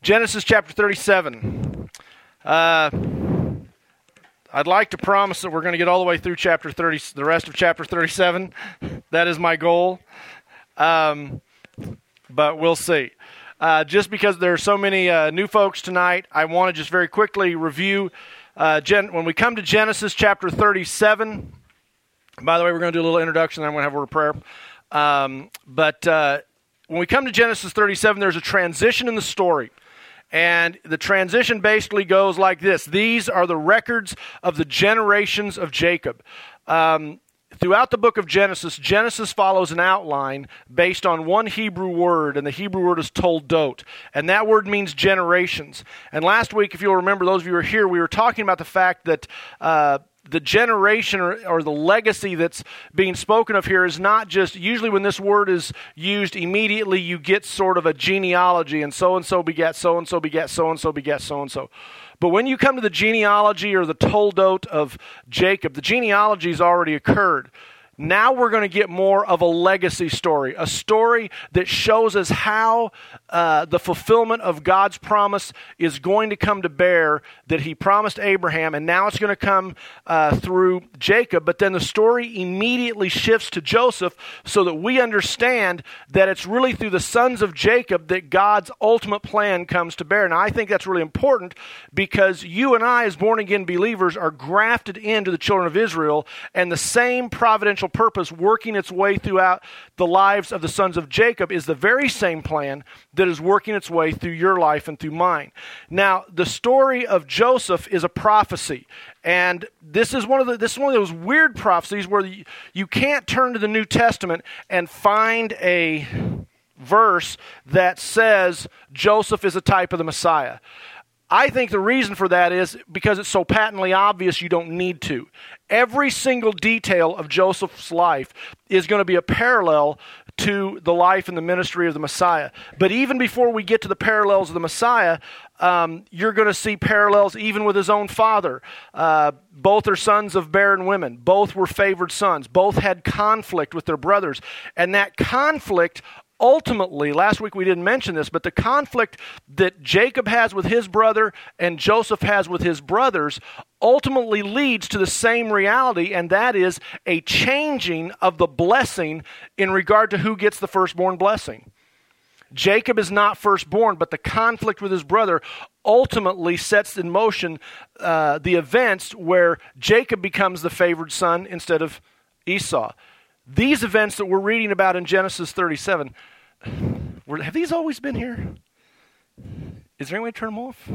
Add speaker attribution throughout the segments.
Speaker 1: Genesis chapter 37. I'd like to promise that we're going to get all the way through chapter 30, the rest of chapter 37. That is my goal. But we'll see. Just because there are so many new folks tonight, I want to just very quickly review. When we come to Genesis chapter 37, by the way, we're going to do a little introduction, then I'm going to have a word of prayer. When we come to Genesis 37, there's a transition in the story. And the transition basically goes like this. These are the records of the generations of Jacob. Throughout the book of Genesis, Genesis follows an outline based on one Hebrew word, and the Hebrew word is toldot. And that word means generations. And last week, if you'll remember, those of you who are here, we were talking about the fact that the generation or the legacy that's being spoken of here is not just, usually when this word is used, immediately you get sort of a genealogy, and so-and-so begat so-and-so begat so-and-so begat so-and-so. But when you come to the genealogy or the toldot of Jacob, the genealogy has already occurred. Now we're going to get more of a legacy story, a story that shows us how the fulfillment of God's promise is going to come to bear that he promised Abraham, and now it's going to come through Jacob. But then the story immediately shifts to Joseph so that we understand that it's really through the sons of Jacob that God's ultimate plan comes to bear. Now, I think that's really important because you and I, as born-again believers, are grafted into the children of Israel, and the same providential purpose working its way throughout the lives of the sons of Jacob is the very same plan that is working its way through your life and through mine. Now, the story of Joseph is a prophecy, and this is one of those weird prophecies where you can't turn to the New Testament and find a verse that says Joseph is a type of the Messiah. I think the reason for that is because it's so patently obvious you don't need to. Every single detail of Joseph's life is going to be a parallel to the life and the ministry of the Messiah. But even before we get to the parallels of the Messiah, you're going to see parallels even with his own father. Both are sons of barren women. Both were favored sons. Both had conflict with their brothers. And that conflict ultimately, last week we didn't mention this, but the conflict that Jacob has with his brother and Joseph has with his brothers ultimately leads to the same reality, and that is a changing of the blessing in regard to who gets the firstborn blessing. Jacob is not firstborn, but the conflict with his brother ultimately sets in motion the events where Jacob becomes the favored son instead of Esau. These events that we're reading about in Genesis 37, have these always been here? Is there any way to turn them off?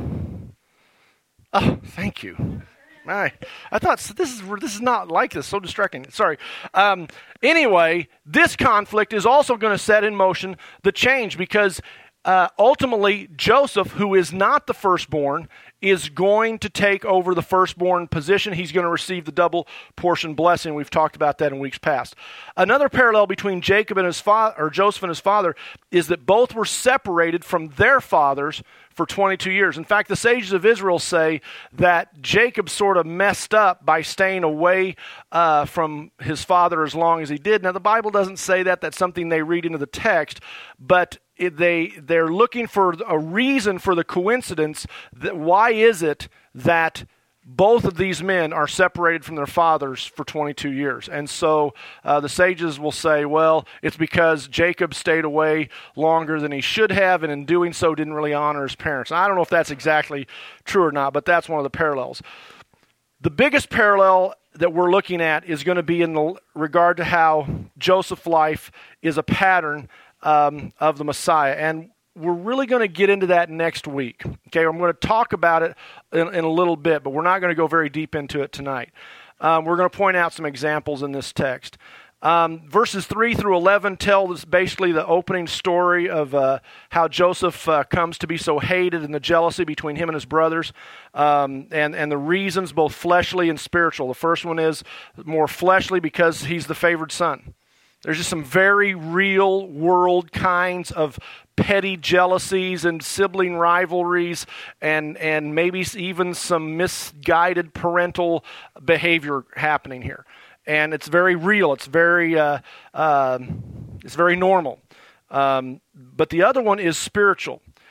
Speaker 1: Oh, thank you. I thought this is not like this. So distracting. Sorry. Anyway, this conflict is also going to set in motion the change because ultimately Joseph, who is not the firstborn, is going to take over the firstborn position. He's going to receive the double portion blessing. We've talked about that in weeks past. Another parallel between Jacob and his father, or Joseph and his father, is that both were separated from their fathers for 22 years. In fact, the sages of Israel say that Jacob sort of messed up by staying away from his father as long as he did. Now, the Bible doesn't say that. That's something they read into the text, but they're looking for a reason for the coincidence. That why is it that both of these men are separated from their fathers for 22 years? And so the sages will say, well, it's because Jacob stayed away longer than he should have, and in doing so didn't really honor his parents. And I don't know if that's exactly true or not, but that's one of the parallels. The biggest parallel that we're looking at is going to be in the regard to how Joseph's life is a pattern of the Messiah. And we're really going to get into that next week. Okay, I'm going to talk about it in a little bit, but we're not going to go very deep into it tonight. We're going to point out some examples in this text. Verses 3 through 11 tell us basically the opening story of how Joseph comes to be so hated and the jealousy between him and his brothers, and the reasons, both fleshly and spiritual. The first one is more fleshly because he's the favored son. There's just some very real world kinds of petty jealousies and sibling rivalries and maybe even some misguided parental behavior happening here. And it's very real. It's very normal. But the other one is spiritual.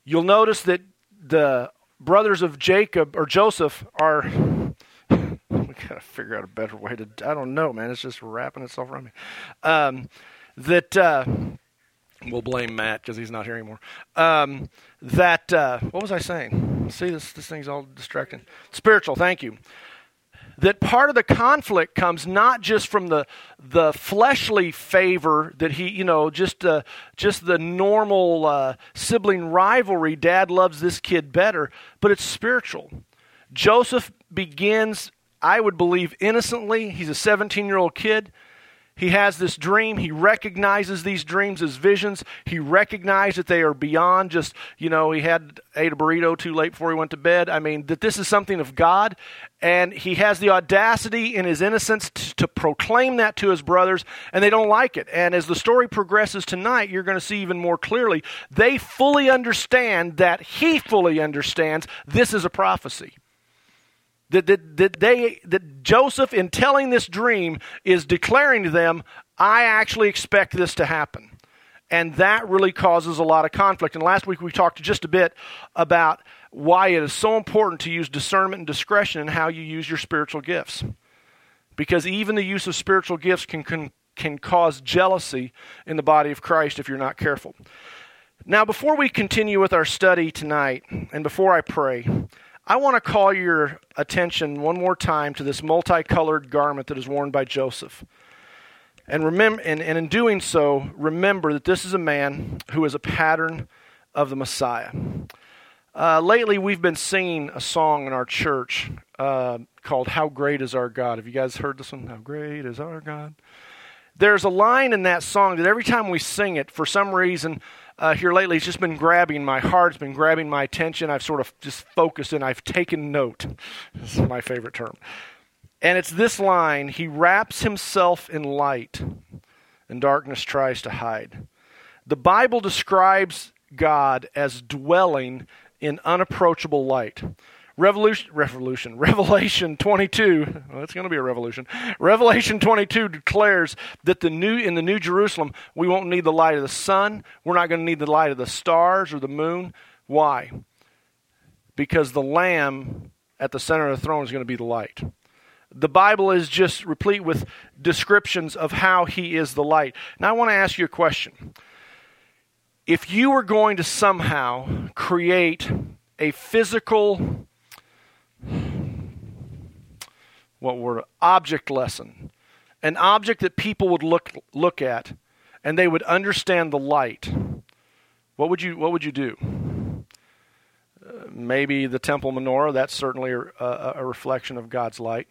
Speaker 1: You'll notice that the brothers of Jacob, or Joseph, are... we got to figure out a better way to... I don't know, man. It's just wrapping itself around me. We'll blame Matt because he's not here anymore. What was I saying? See, this thing's all distracting. Spiritual, thank you. That part of the conflict comes not just from the fleshly favor that he, just the normal sibling rivalry. Dad loves this kid better, but it's spiritual. Joseph begins, I would believe, innocently. He's a 17-year-old kid. He has this dream. He recognizes these dreams as visions. He recognized that they are beyond just, he had ate a burrito too late before he went to bed. I mean, that this is something of God. And he has the audacity in his innocence to proclaim that to his brothers, and they don't like it. And as the story progresses tonight, you're going to see even more clearly, they fully understand that he fully understands this is a prophecy. That Joseph, in telling this dream, is declaring to them, I actually expect this to happen. And that really causes a lot of conflict. And last week we talked just a bit about why it is so important to use discernment and discretion in how you use your spiritual gifts. Because even the use of spiritual gifts can cause jealousy in the body of Christ if you're not careful. Now, before we continue with our study tonight, and before I pray, I want to call your attention one more time to this multicolored garment that is worn by Joseph. And remember, and in doing so, remember that this is a man who is a pattern of the Messiah. Lately, we've been singing a song in our church called How Great Is Our God. Have you guys heard this one? How great is our God? There's a line in that song that every time we sing it, for some reason, here lately, it's just been grabbing my heart. It's been grabbing my attention. I've sort of just focused and I've taken note. This is my favorite term. And it's this line, he wraps himself in light and darkness tries to hide. The Bible describes God as dwelling in unapproachable light. Revelation 22, well, it's going to be a revolution. Revelation 22 declares that in the New Jerusalem, we won't need the light of the sun. We're not going to need the light of the stars or the moon. Why? Because the Lamb at the center of the throne is going to be the light. The Bible is just replete with descriptions of how he is the light. Now I want to ask you a question. If you were going to somehow create a physical object lesson, an object that people would look at and they would understand the light, what would you do? Maybe the temple menorah. That's certainly a reflection of God's light.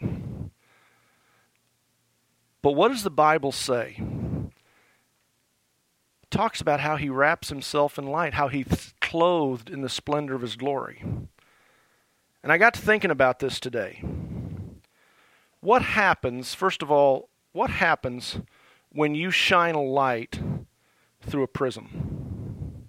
Speaker 1: But what does the Bible say? It talks about how he wraps himself in light, how he's clothed in the splendor of his glory. And I got to thinking about this today. What happens, first of all, what happens when you shine a light through a prism?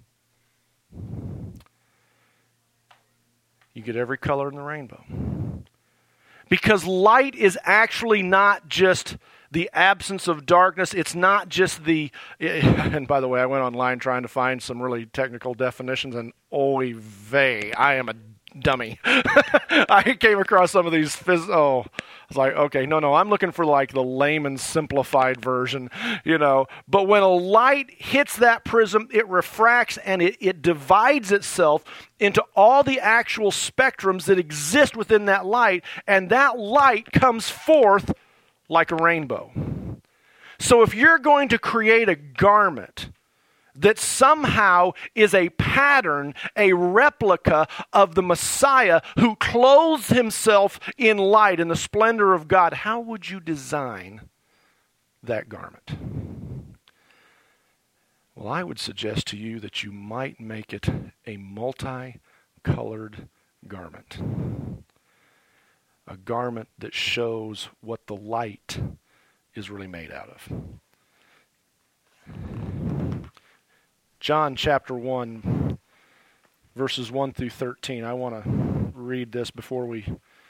Speaker 1: You get every color in the rainbow. Because light is actually not just the absence of darkness. It's not just and by the way, I went online trying to find some really technical definitions, and oy vey, I am a dummy. I came across some of these I was like, okay, no, I'm looking for like the layman's simplified version, But when a light hits that prism, it refracts and it divides itself into all the actual spectrums that exist within that light, and that light comes forth like a rainbow. So if you're going to create a garment that somehow is a pattern, a replica of the Messiah who clothes himself in light, in the splendor of God, how would you design that garment? Well, I would suggest to you that you might make it a multicolored garment. A garment that shows what the light is really made out of. John chapter 1, verses 1 through 13. I want to read this before we...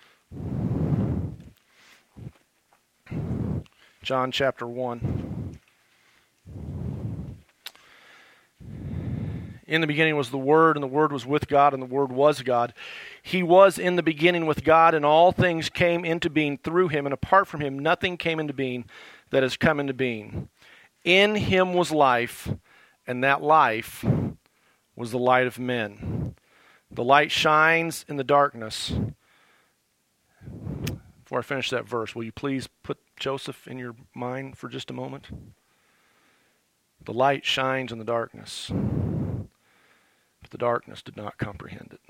Speaker 1: John chapter 1. In the beginning was the Word, and the Word was with God, and the Word was God. He was in the beginning with God, and all things came into being through him, and apart from him nothing came into being that has come into being. In him was life, and that life was the light of men. The light shines in the darkness. Before I finish that verse, will you please put Joseph in your mind for just a moment? The light shines in the darkness, but the darkness did not comprehend it.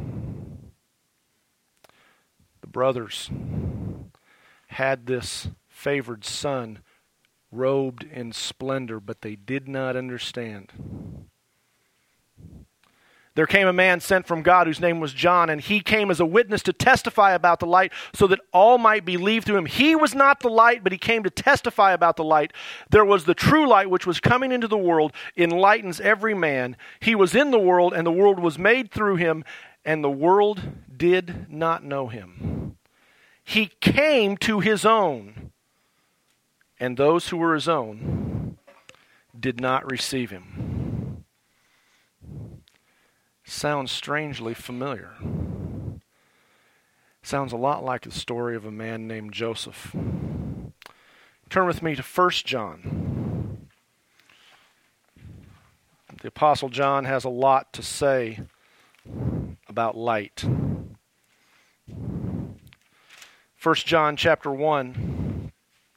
Speaker 1: The brothers had this favored son robed in splendor, but they did not understand. There came a man sent from God whose name was John, and he came as a witness to testify about the light so that all might believe through him. He was not the light, but he came to testify about the light. There was the true light which was coming into the world, enlightens every man. He was in the world, and the world was made through him, and the world did not know him. He came to his own, and those who were his own did not receive him. Sounds strangely familiar. Sounds a lot like the story of a man named Joseph. Turn with me to 1 John. The Apostle John has a lot to say about light. 1 John chapter 1.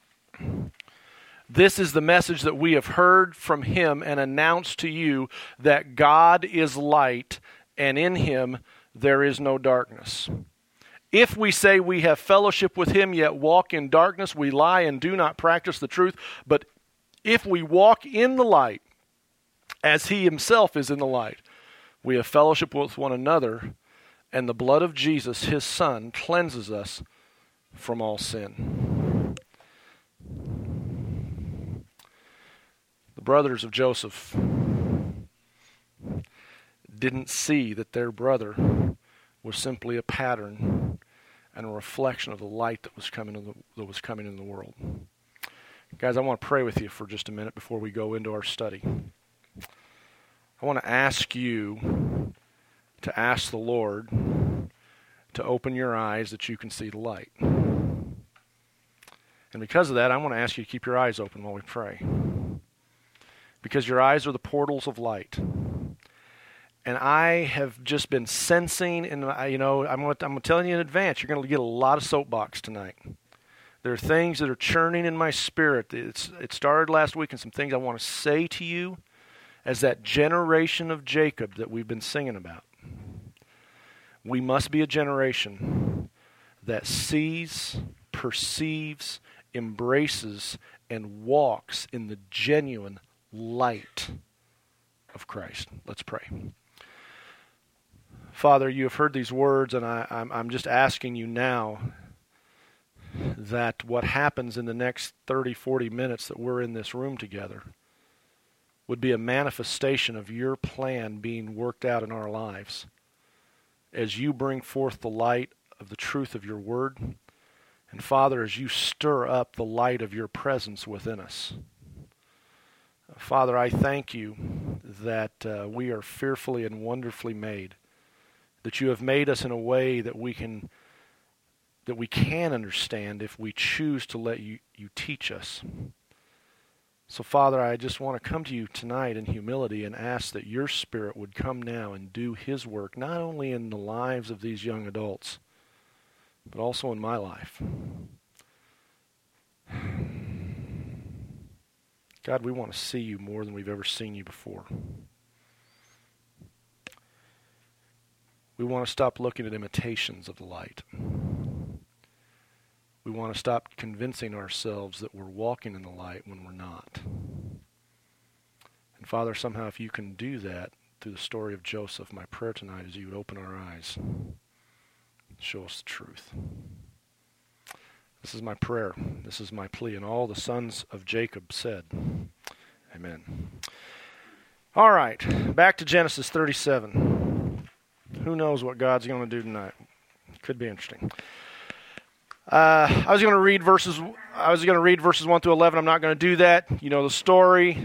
Speaker 1: This is the message that we have heard from him and announced to you, that God is light, and in him there is no darkness. If we say we have fellowship with him, yet walk in darkness, we lie and do not practice the truth. But if we walk in the light, as he himself is in the light, we have fellowship with one another, and the blood of Jesus, his Son, cleanses us from all sin. The brothers of Joseph didn't see that their brother was simply a pattern and a reflection of the light that was coming in the world. Guys, I want to pray with you for just a minute before we go into our study. I want to ask you to ask the Lord to open your eyes that you can see the light. And because of that, I want to ask you to keep your eyes open while we pray. Because your eyes are the portals of light. And I have just been sensing, and I'm telling you in advance, you're going to get a lot of soapbox tonight. There are things that are churning in my spirit. It started last week, and some things I want to say to you as that generation of Jacob that we've been singing about. We must be a generation that sees, perceives, embraces, and walks in the genuine light of Christ. Let's pray. Father, you have heard these words, and I'm just asking you now that what happens in the next 30, 40 minutes that we're in this room together would be a manifestation of your plan being worked out in our lives as you bring forth the light of the truth of your word, and Father, as you stir up the light of your presence within us. Father, I thank you that we are fearfully and wonderfully made, that you have made us in a way that we can understand if we choose to let you teach us. So, Father, I just want to come to you tonight in humility and ask that your Spirit would come now and do his work, not only in the lives of these young adults, but also in my life. God, we want to see you more than we've ever seen you before. We want to stop looking at imitations of the light. We want to stop convincing ourselves that we're walking in the light when we're not. And Father, somehow if you can do that through the story of Joseph, my prayer tonight is you would open our eyes and show us the truth. This is my prayer. This is my plea. And all the sons of Jacob said, amen. All right, back to Genesis 37. Who knows what God's going to do tonight? Could be interesting. I was going to read verses 1 through 11. I'm not going to do that. You know the story.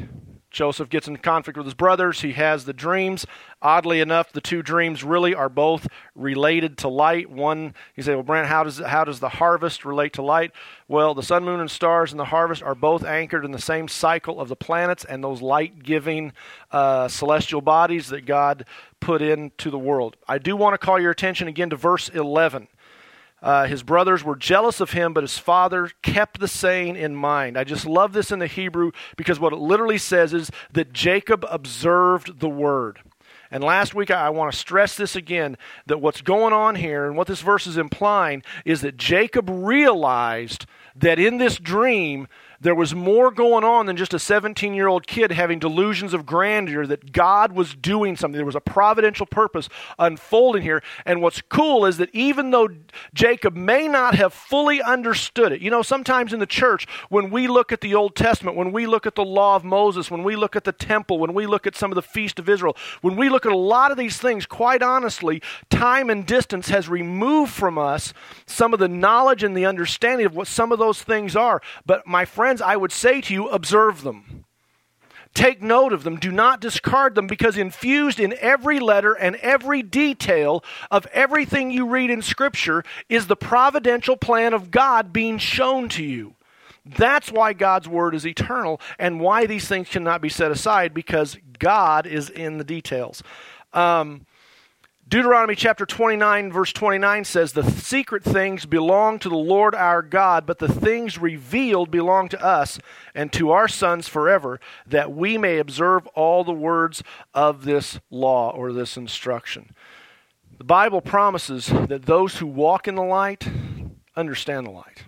Speaker 1: Joseph gets in conflict with his brothers. He has the dreams. Oddly enough, the two dreams really are both related to light. One, you say, well, Brent, how does the harvest relate to light? Well, the sun, moon, and stars and the harvest are both anchored in the same cycle of the planets and those light-giving celestial bodies that God put into the world. I do want to call your attention again to verse 11. His brothers were jealous of him, but his father kept the saying in mind. I just love this in the Hebrew because what it literally says is that Jacob observed the word. And last week, I want to stress this again, that what's going on here and what this verse is implying is that Jacob realized that in this dream, there was more going on than just a 17-year-old kid having delusions of grandeur, that God was doing something. There was a providential purpose unfolding here. And what's cool is that even though Jacob may not have fully understood it, you know, sometimes in the church, when we look at the Old Testament, when we look at the law of Moses, when we look at the temple, when we look at some of the feast of Israel, when we look at a lot of these things, quite honestly, time and distance has removed from us some of the knowledge and the understanding of what some of those things are. But my friends, I would say to you, observe them. Take note of them. Do not discard them, because infused in every letter and every detail of everything you read in Scripture is the providential plan of God being shown to you. That's why God's Word is eternal and why these things cannot be set aside, because God is in the details. Deuteronomy chapter 29, verse 29 says, the secret things belong to the Lord our God, but the things revealed belong to us and to our sons forever, that we may observe all the words of this law or this instruction. The Bible promises that those who walk in the light understand the light.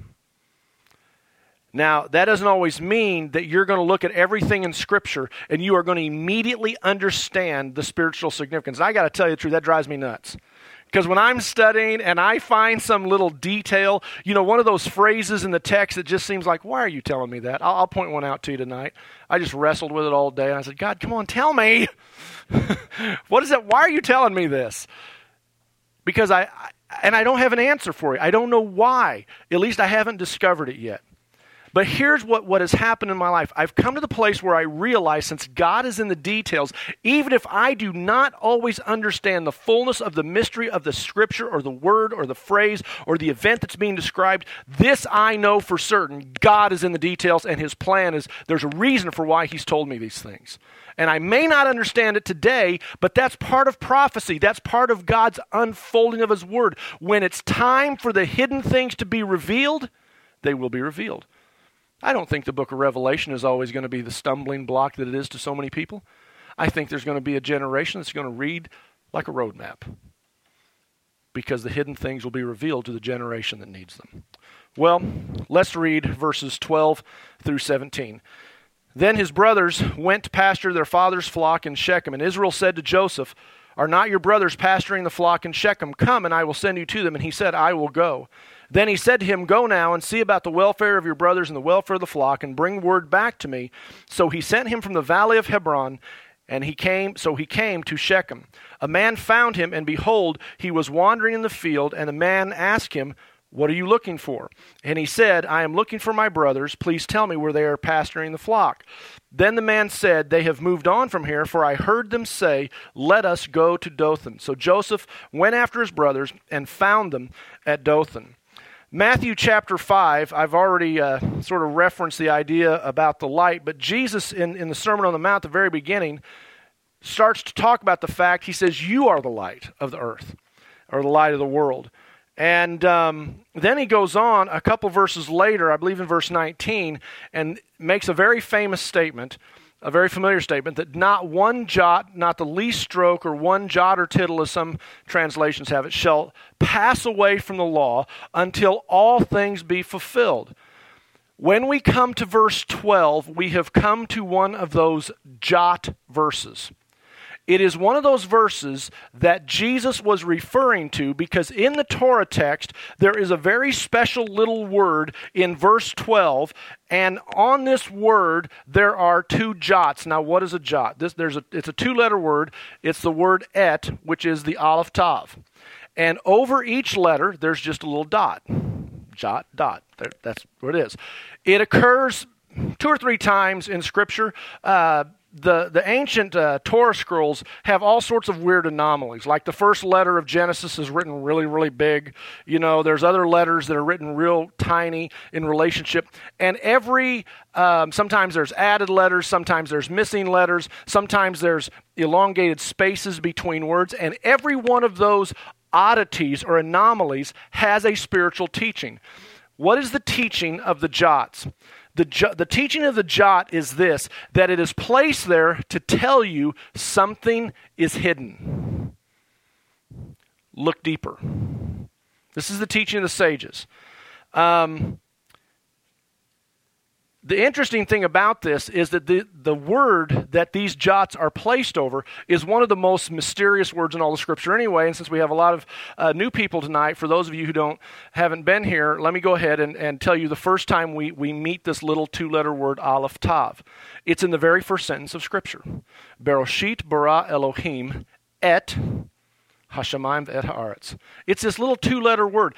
Speaker 1: Now, that doesn't always mean that you're going to look at everything in Scripture and you are going to immediately understand the spiritual significance. And I got to tell you the truth, that drives me nuts. Because when I'm studying and I find some little detail, you know, one of those phrases in the text that just seems like, why are you telling me that? I'll point one out to you tonight. I just wrestled with it all day and I said, God, come on, tell me. What is that? Why are you telling me this? Because I don't have an answer for you. I don't know why. At least I haven't discovered it yet. But here's what has happened in my life. I've come to the place where I realize, since God is in the details, even if I do not always understand the fullness of the mystery of the Scripture or the word or the phrase or the event that's being described, this I know for certain. God is in the details, and His plan is, there's a reason for why He's told me these things. And I may not understand it today, but that's part of prophecy. That's part of God's unfolding of His word. When it's time for the hidden things to be revealed, they will be revealed. I don't think the book of Revelation is always going to be the stumbling block that it is to so many people. I think there's going to be a generation that's going to read like a roadmap, because the hidden things will be revealed to the generation that needs them. Well, let's read verses 12 through 17. Then his brothers went to pasture their father's flock in Shechem, and Israel said to Joseph, are not your brothers pasturing the flock in Shechem? Come, and I will send you to them. And he said, I will go. Then he said to him, go now and see about the welfare of your brothers and the welfare of the flock, and bring word back to me. So he sent him from the valley of Hebron, and he came to Shechem. A man found him, and behold, he was wandering in the field, and the man asked him, what are you looking for? And he said, I am looking for my brothers. Please tell me where they are pasturing the flock. Then the man said, they have moved on from here, for I heard them say, let us go to Dothan. So Joseph went after his brothers and found them at Dothan. Matthew chapter 5, I've already sort of referenced the idea about the light, but Jesus in the Sermon on the Mount at the very beginning starts to talk about the fact, he says, you are the light of the earth, or the light of the world. And then he goes on a couple verses later, I believe in verse 19, and makes a very famous statement, a very familiar statement, that not one jot, not the least stroke, or one jot or tittle, as some translations have it, shall pass away from the law until all things be fulfilled. When we come to verse 12, we have come to one of those jot verses. It is one of those verses that Jesus was referring to, because in the Torah text, there is a very special little word in verse 12, and on this word, there are two jots. Now, what is a jot? It's a two-letter word. It's the word et, which is the aleph tav. And over each letter, there's just a little dot. Jot, dot. That's what it is. It occurs 2 or 3 times in Scripture. the ancient Torah scrolls have all sorts of weird anomalies. Like the first letter of Genesis is written really, really big. There's other letters that are written real tiny in relationship. And sometimes there's added letters, sometimes there's missing letters, sometimes there's elongated spaces between words. And every one of those oddities or anomalies has a spiritual teaching. What is the teaching of the jots? The teaching of the jot is this, that it is placed there to tell you something is hidden. Look deeper. This is the teaching of the sages. The interesting thing about this is that the word that these jots are placed over is one of the most mysterious words in all the Scripture anyway. And since we have a lot of new people tonight, for those of you who haven't been here, let me go ahead and tell you the first time we meet this little two-letter word, Aleph Tav. It's in the very first sentence of Scripture. Beroshit bara Elohim et hashamayim ve'et haaretz. It's this little two-letter word.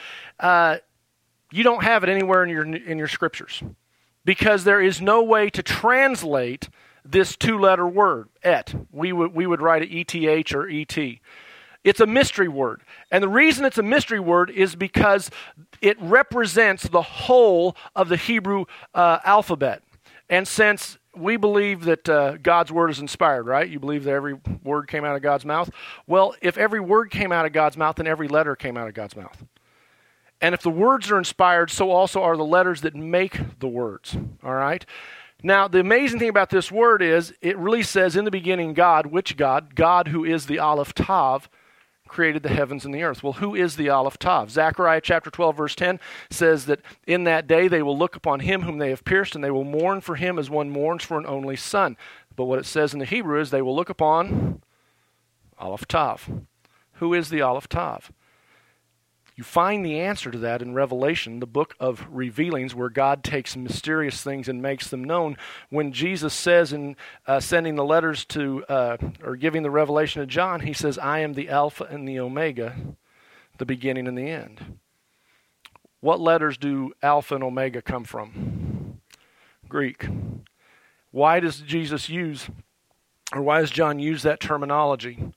Speaker 1: You don't have it anywhere in your Scriptures, because there is no way to translate this two-letter word, et. We would write it ETH or ET. It's a mystery word. And the reason it's a mystery word is because it represents the whole of the Hebrew alphabet. And since we believe that God's word is inspired, right? You believe that every word came out of God's mouth? Well, if every word came out of God's mouth, then every letter came out of God's mouth. And if the words are inspired, so also are the letters that make the words. All right? Now, the amazing thing about this word is it really says, in the beginning, God. Which God? God who is the Aleph Tav, created the heavens and the earth. Well, who is the Aleph Tav? Zechariah chapter 12, verse 10 says that in that day they will look upon him whom they have pierced, and they will mourn for him as one mourns for an only son. But what it says in the Hebrew is they will look upon Aleph Tav. Who is the Aleph Tav? You find the answer to that in Revelation, the book of revealings, where God takes mysterious things and makes them known. When Jesus says in sending the letters to, or giving the revelation to John, he says, I am the Alpha and the Omega, the beginning and the end. What letters do Alpha and Omega come from? Greek. Why does Jesus use, or why does John use that terminology?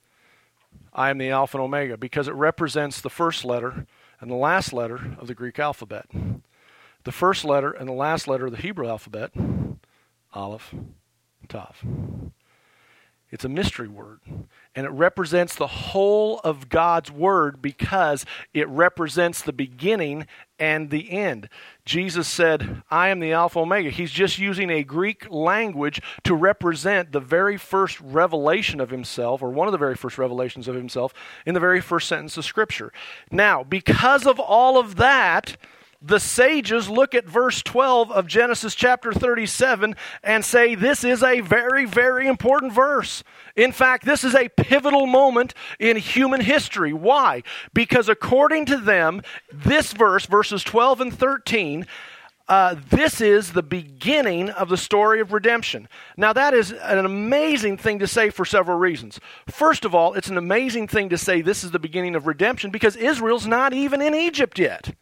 Speaker 1: I am the Alpha and Omega, because it represents the first letter and the last letter of the Greek alphabet. The first letter and the last letter of the Hebrew alphabet, Aleph, Tav. It's a mystery word, and it represents the whole of God's word because it represents the beginning and the end. Jesus said, I am the Alpha Omega. He's just using a Greek language to represent the very first revelation of himself, or one of the very first revelations of himself, in the very first sentence of Scripture. Now, because of all of that, the sages look at verse 12 of Genesis chapter 37 and say this is a very, very important verse. In fact, this is a pivotal moment in human history. Why? Because according to them, this verse, verses 12 and 13, this is the beginning of the story of redemption. Now, that is an amazing thing to say for several reasons. First of all, it's an amazing thing to say this is the beginning of redemption because Israel's not even in Egypt yet.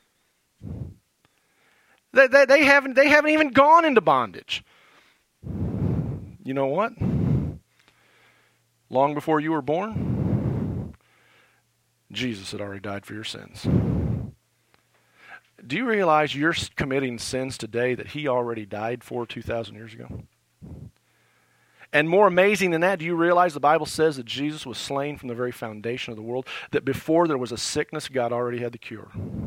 Speaker 1: They haven't even gone into bondage. You know what? Long before you were born, Jesus had already died for your sins. Do you realize you're committing sins today that he already died for 2,000 years ago? And more amazing than that, do you realize the Bible says that Jesus was slain from the very foundation of the world, that before there was a sickness, God already had the cure?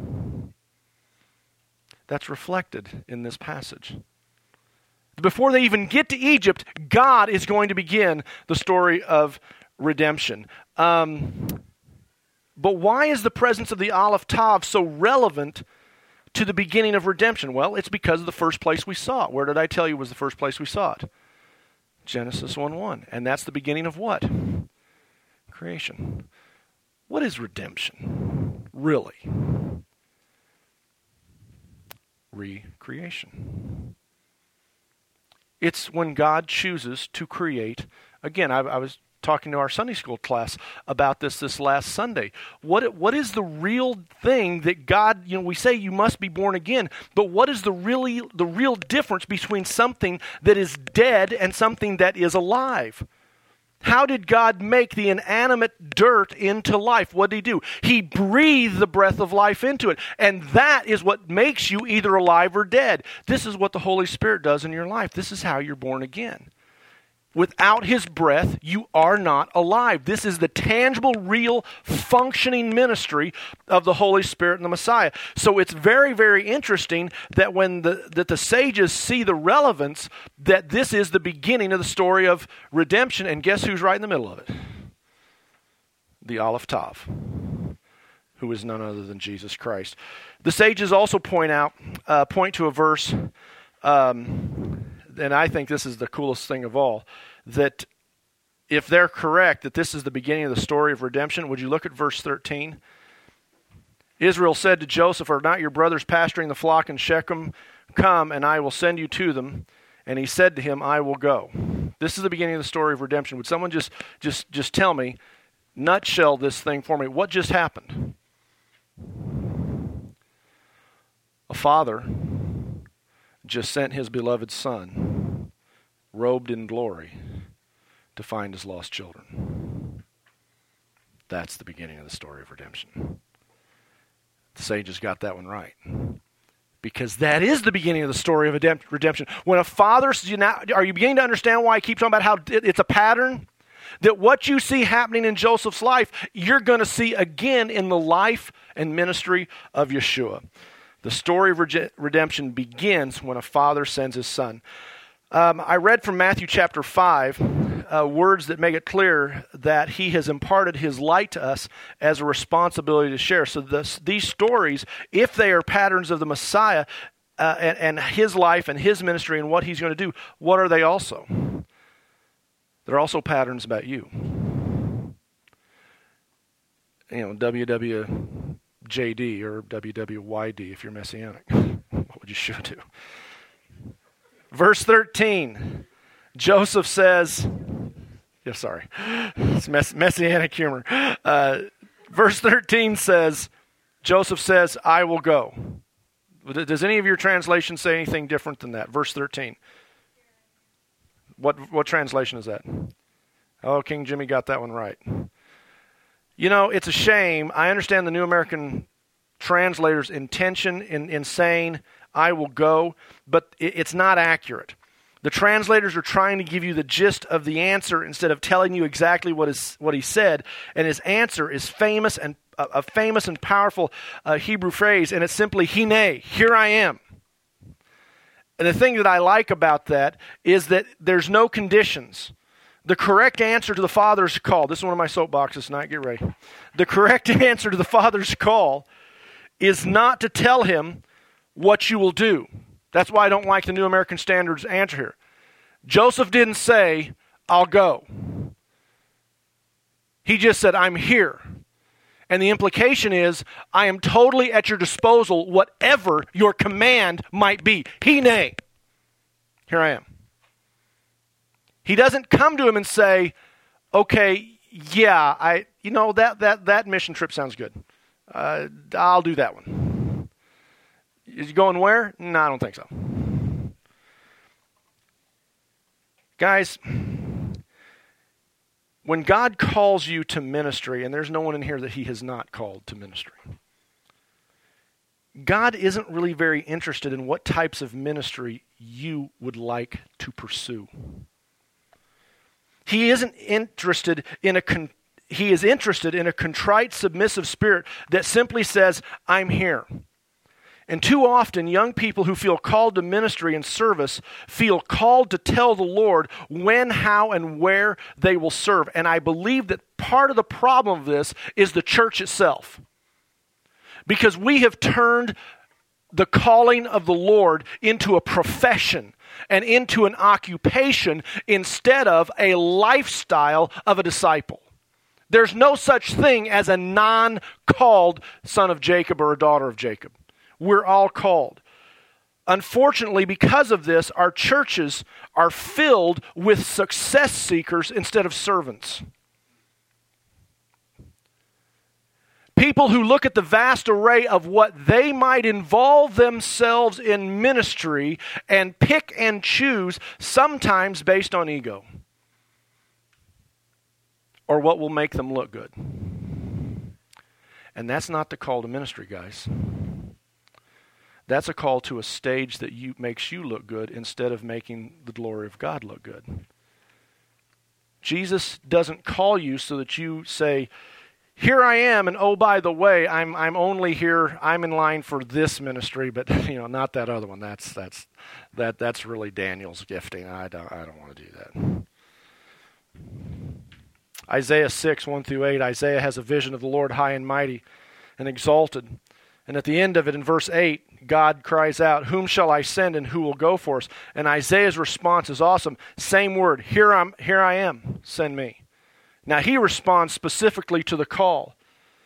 Speaker 1: That's reflected in this passage. Before they even get to Egypt, God is going to begin the story of redemption. But why is the presence of the Aleph Tav so relevant to the beginning of redemption? Well, it's because of the first place we saw it. Where did I tell you was the first place we saw it? Genesis 1:1. And that's the beginning of what? Creation. What is redemption, really? Recreation. It's when God chooses to create. Again, I was talking to our Sunday school class about this last Sunday. What is the real thing that God, we say you must be born again, but what is the real difference between something that is dead and something that is alive? How did God make the inanimate dirt into life? What did he do? He breathed the breath of life into it. And that is what makes you either alive or dead. This is what the Holy Spirit does in your life. This is how you're born again. Without his breath, you are not alive. This is the tangible, real, functioning ministry of the Holy Spirit and the Messiah. So it's very, very interesting that when the sages see the relevance, that this is the beginning of the story of redemption. And guess who's right in the middle of it? The Aleph Tav, who is none other than Jesus Christ. The sages also point to a verse, and I think this is the coolest thing of all, that if they're correct, that this is the beginning of the story of redemption, would you look at verse 13? Israel said to Joseph, "Are not your brothers pasturing the flock in Shechem? Come, and I will send you to them." And he said to him, "I will go." This is the beginning of the story of redemption. Would someone just tell me, nutshell this thing for me? What just happened? A father just sent his beloved son, robed in glory, to find his lost children. That's the beginning of the story of redemption. The sages got that one right. Because that is the beginning of the story of redemption. When a father, are you beginning to understand why I keep talking about how it's a pattern? That what you see happening in Joseph's life, you're going to see again in the life and ministry of Yeshua. The story of redemption begins when a father sends his son. I read from Matthew chapter 5 words that make it clear that he has imparted his light to us as a responsibility to share. So these stories, if they are patterns of the Messiah and his life and his ministry and what he's going to do, what are they also? They're also patterns about you. WWJD or WWYD if you're Messianic. What would you should do? Verse 13, Joseph says, it's Messianic humor. Verse 13 says, Joseph says, "I will go." Does any of your translations say anything different than that? Verse 13. What translation is that? Oh, King Jimmy got that one right. It's a shame. I understand the New American Translator's intention in saying, "I will go," but it's not accurate. The translators are trying to give you the gist of the answer instead of telling you exactly what he said. And his answer is famous and a famous and powerful Hebrew phrase, and it's simply "Hine," here I am. And the thing that I like about that is that there's no conditions. The correct answer to the Father's call, this is one of my soapboxes tonight, get ready. The correct answer to the Father's call is not to tell him what you will do. That's why I don't like the New American Standard's answer here. Joseph didn't say, "I'll go." He just said, "I'm here." And the implication is, I am totally at your disposal, whatever your command might be. Hine, here I am. He doesn't come to him and say, "Okay, yeah, that mission trip sounds good. I'll do that one." Is he going where? No, I don't think so. Guys, when God calls you to ministry, and there's no one in here that he has not called to ministry, God isn't really very interested in what types of ministry you would like to pursue. He is interested in a contrite, submissive spirit that simply says, "I'm here." And too often, young people who feel called to ministry and service feel called to tell the Lord when, how, and where they will serve. And I believe that part of the problem of this is the church itself. Because we have turned the calling of the Lord into a profession and into an occupation instead of a lifestyle of a disciple. There's no such thing as a non-called son of Jacob or a daughter of Jacob. We're all called. Unfortunately, because of this, our churches are filled with success seekers instead of servants. People who look at the vast array of what they might involve themselves in ministry and pick and choose, sometimes based on ego or what will make them look good. And that's not the call to ministry, guys. That's a call to a stage that makes you look good instead of making the glory of God look good. Jesus doesn't call you so that you say, here I am, and oh, by the way, I'm only here, I'm in line for this ministry, but not that other one. That's really Daniel's gifting. I don't want to do that. Isaiah 6, 1-8, Isaiah has a vision of the Lord high and mighty and exalted. And at the end of it, in verse 8, God cries out, whom shall I send and who will go for us? And Isaiah's response is awesome. Same word, here I am, send me. Now he responds specifically to the call.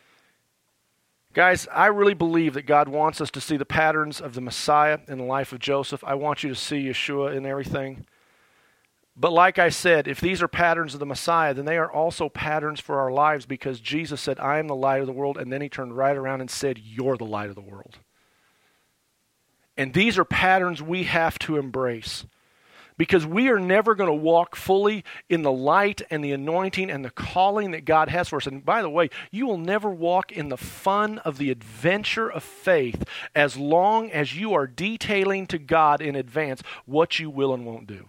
Speaker 1: Guys, I really believe that God wants us to see the patterns of the Messiah in the life of Joseph. I want you to see Yeshua in everything. But like I said, if these are patterns of the Messiah, then they are also patterns for our lives, because Jesus said, I am the light of the world, and then he turned right around and said, you're the light of the world. And these are patterns we have to embrace, because we are never going to walk fully in the light and the anointing and the calling that God has for us. And by the way, you will never walk in the fun of the adventure of faith as long as you are detailing to God in advance what you will and won't do.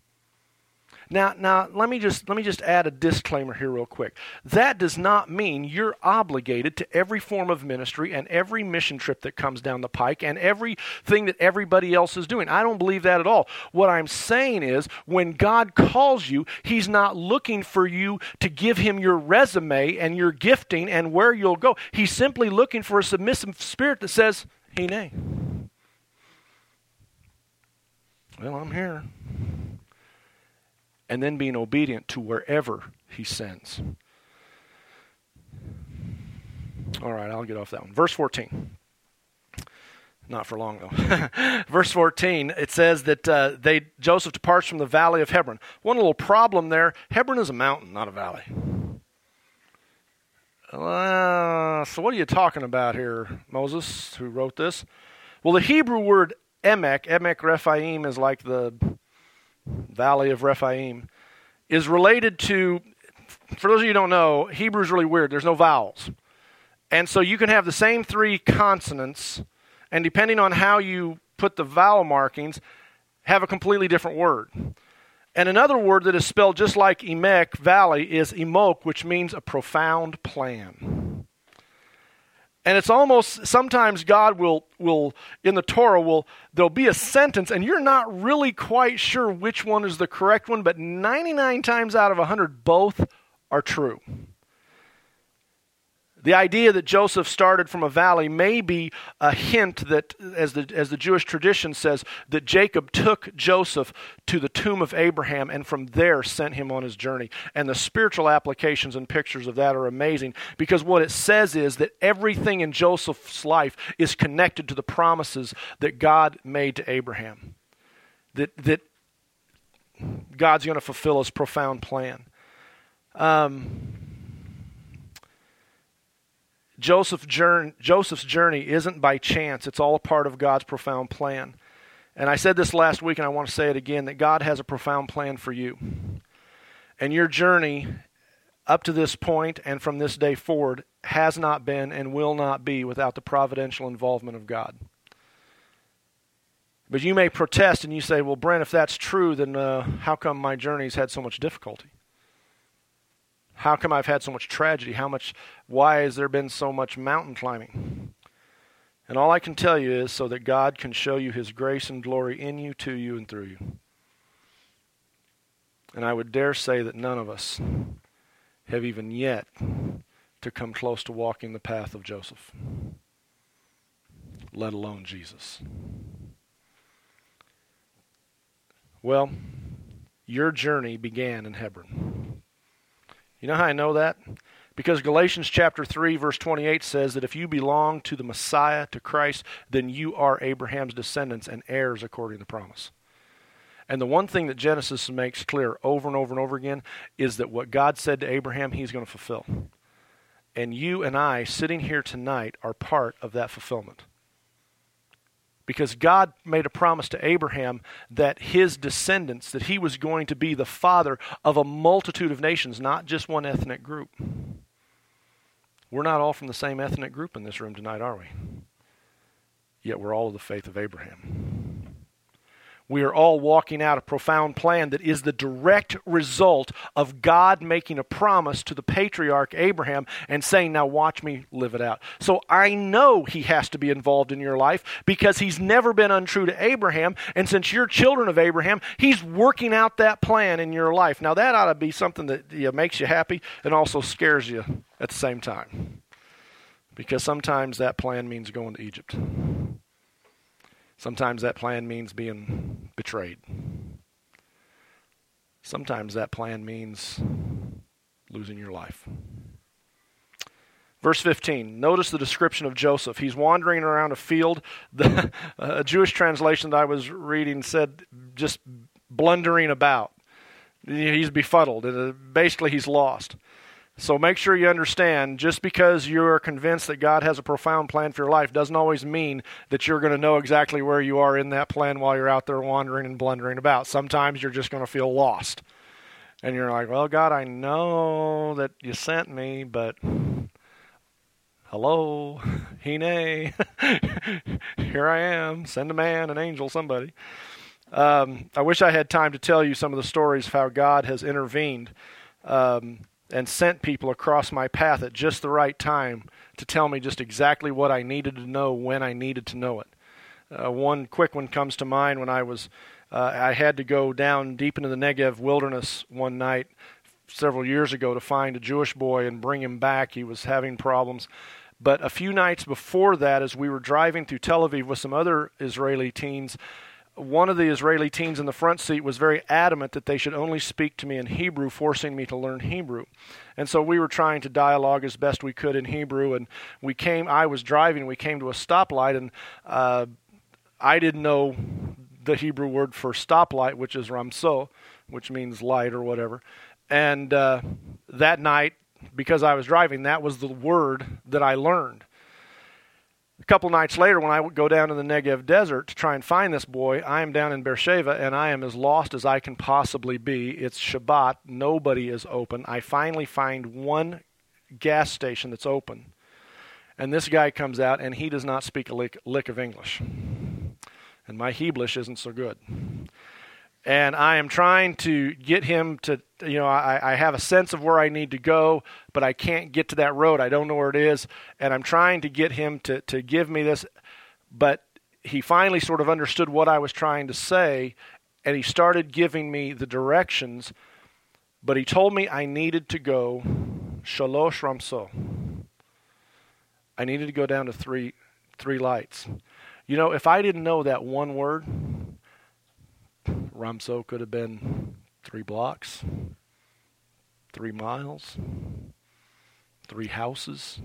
Speaker 1: Now, let me just add a disclaimer here real quick. That does not mean you're obligated to every form of ministry and every mission trip that comes down the pike and everything that everybody else is doing. I don't believe that at all. What I'm saying is, when God calls you, he's not looking for you to give him your resume and your gifting and where you'll go. He's simply looking for a submissive spirit that says, Hine. Well, I'm here. And then being obedient to wherever he sends. All right, I'll get off that one. Verse 14. Not for long, though. Verse 14, it says that Joseph departs from the valley of Hebron. One little problem there, Hebron is a mountain, not a valley. So what are you talking about here, Moses, who wrote this? Well, the Hebrew word Emek Rephaim is like the Valley of Rephaim, is related to, for those of you who don't know, Hebrew is really weird. There's no vowels. And so you can have the same three consonants, and depending on how you put the vowel markings, have a completely different word. And another word that is spelled just like Emek, valley, is Emok, which means a profound plan. And it's almost, sometimes God will in the Torah, there'll be a sentence, and you're not really quite sure which one is the correct one, but 99 times out of 100, both are true. The idea that Joseph started from a valley may be a hint that, as the Jewish tradition says, that Jacob took Joseph to the tomb of Abraham and from there sent him on his journey. And the spiritual applications and pictures of that are amazing, because what it says is that everything in Joseph's life is connected to the promises that God made to Abraham. That God's going to fulfill his profound plan. Joseph's journey isn't by chance. It's all a part of God's profound plan. And I said this last week, and I want to say it again, that God has a profound plan for you. And your journey up to this point and from this day forward has not been and will not be without the providential involvement of God. But you may protest and you say, well, Brent, if that's true, then how come my journey's had so much difficulty? How come I've had so much tragedy? Why has there been so much mountain climbing? And all I can tell you is so that God can show you his grace and glory in you, to you, and through you. And I would dare say that none of us have even yet to come close to walking the path of Joseph, let alone Jesus. Well, your journey began in Hebron. You know how I know that? Because Galatians chapter 3, verse 28 says that if you belong to the Messiah, to Christ, then you are Abraham's descendants and heirs according to the promise. And the one thing that Genesis makes clear over and over and over again is that what God said to Abraham, he's going to fulfill. And you and I, sitting here tonight, are part of that fulfillment. Because God made a promise to Abraham that his descendants, that he was going to be the father of a multitude of nations, not just one ethnic group. We're not all from the same ethnic group in this room tonight, are we? Yet we're all of the faith of Abraham. We are all walking out a profound plan that is the direct result of God making a promise to the patriarch Abraham and saying, now watch me live it out. So I know he has to be involved in your life because he's never been untrue to Abraham. And since you're children of Abraham, he's working out that plan in your life. Now that ought to be something that makes you happy and also scares you at the same time. Because sometimes that plan means going to Egypt. Sometimes that plan means being betrayed. Sometimes that plan means losing your life. Verse 15, notice the description of Joseph. He's wandering around a field. A Jewish translation that I was reading said just blundering about. He's befuddled. Basically, he's lost. So make sure you understand, just because you're convinced that God has a profound plan for your life doesn't always mean that you're going to know exactly where you are in that plan while you're out there wandering and blundering about. Sometimes you're just going to feel lost. And you're like, well, God, I know that you sent me, but hello, Hine, here I am, send a man, an angel, somebody. I wish I had time to tell you some of the stories of how God has intervened and sent people across my path at just the right time to tell me just exactly what I needed to know when I needed to know it. One quick one comes to mind when I had to go down deep into the Negev wilderness one night several years ago to find a Jewish boy and bring him back. He was having problems. But a few nights before that, as we were driving through Tel Aviv with some other Israeli teens, one of the Israeli teens in the front seat was very adamant that they should only speak to me in Hebrew, forcing me to learn Hebrew. And so we were trying to dialogue as best we could in Hebrew, and I was driving, we came to a stoplight, and I didn't know the Hebrew word for stoplight, which is ramso, which means light or whatever. And that night, because I was driving, that was the word that I learned. A couple nights later, when I would go down to the Negev desert to try and find this boy, I am down in Beersheba, and I am as lost as I can possibly be. It's Shabbat. Nobody is open. I finally find one gas station that's open. And this guy comes out, and he does not speak a lick of English. And my Heblish isn't so good. And I am trying to get him to, I have a sense of where I need to go, but I can't get to that road. I don't know where it is. And I'm trying to get him to give me this. But he finally sort of understood what I was trying to say, and he started giving me the directions. But he told me I needed to go Shalosh Ramso. I needed to go down to three lights. If I didn't know that one word, Ramso could have been 3 blocks, 3 miles, 3 houses.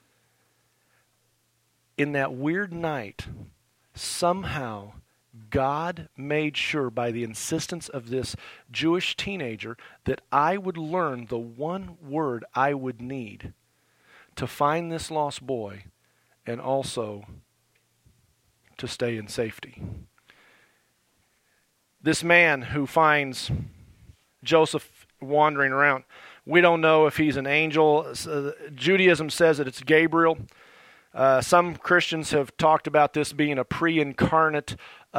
Speaker 1: In that weird night, somehow God made sure by the insistence of this Jewish teenager that I would learn the one word I would need to find this lost boy and also to stay in safety. This man who finds Joseph wandering around, we don't know if he's an angel. Judaism says that it's Gabriel. Some Christians have talked about this being a pre-incarnate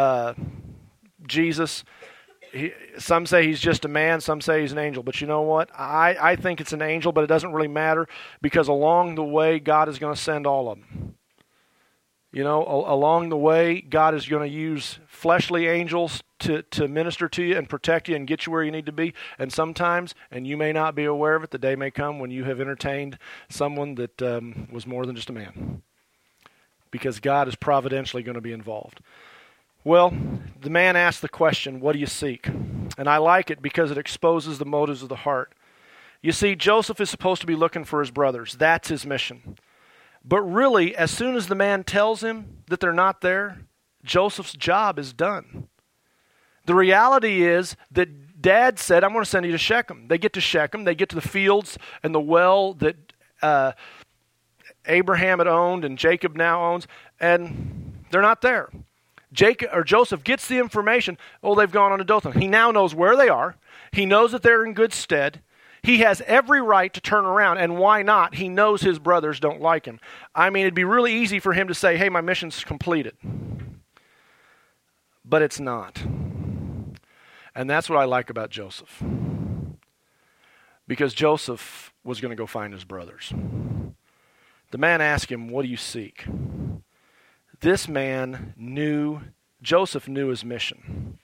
Speaker 1: Jesus. Some say he's just a man, some say he's an angel. But you know what? I think it's an angel, but it doesn't really matter because along the way, God is going to send all of them. Along the way, God is going to use fleshly angels to minister to you and protect you and get you where you need to be. And sometimes, and you may not be aware of it, the day may come when you have entertained someone that was more than just a man. Because God is providentially going to be involved. Well, the man asked the question, what do you seek? And I like it because it exposes the motives of the heart. You see, Joseph is supposed to be looking for his brothers. That's his mission. But really, as soon as the man tells him that they're not there, Joseph's job is done. The reality is that Dad said, I'm going to send you to Shechem. They get to Shechem. They get to the fields and the well that Abraham had owned and Jacob now owns, and they're not there. Joseph gets the information, they've gone on to Dothan. He now knows where they are. He knows that they're in good stead. He has every right to turn around, and why not? He knows his brothers don't like him. I mean, it'd be really easy for him to say, hey, my mission's completed. But it's not. And that's what I like about Joseph. Because Joseph was going to go find his brothers. The man asked him, what do you seek? This man Joseph knew his mission.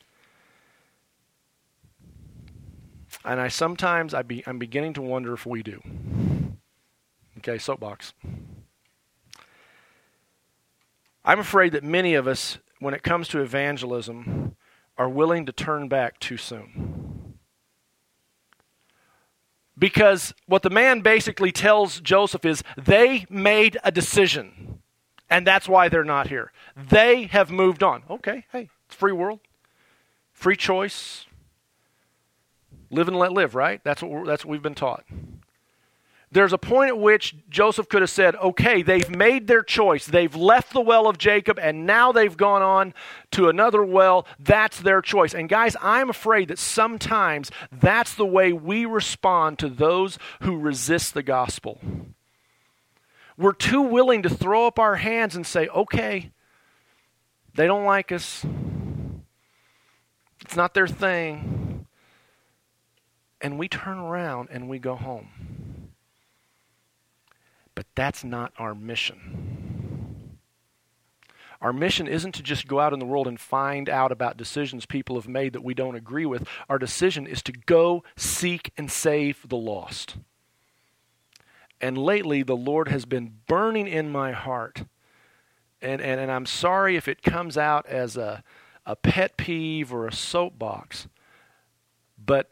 Speaker 1: And I'm beginning to wonder if we do. Okay, soapbox. I'm afraid that many of us, when it comes to evangelism, are willing to turn back too soon. Because what the man basically tells Joseph is, they made a decision, and that's why they're not here. They have moved on. Okay, hey, it's free world, free choice. Live and let live, right? That's what we've been taught. There's a point at which Joseph could have said, okay, they've made their choice. They've left the well of Jacob, and now they've gone on to another well. That's their choice. And guys, I'm afraid that sometimes that's the way we respond to those who resist the gospel. We're too willing to throw up our hands and say, okay, they don't like us. It's not their thing. And we turn around and we go home. But that's not our mission. Our mission isn't to just go out in the world and find out about decisions people have made that we don't agree with. Our decision is to go seek and save the lost. And lately, the Lord has been burning in my heart. And I'm sorry if it comes out as a pet peeve or a soapbox. But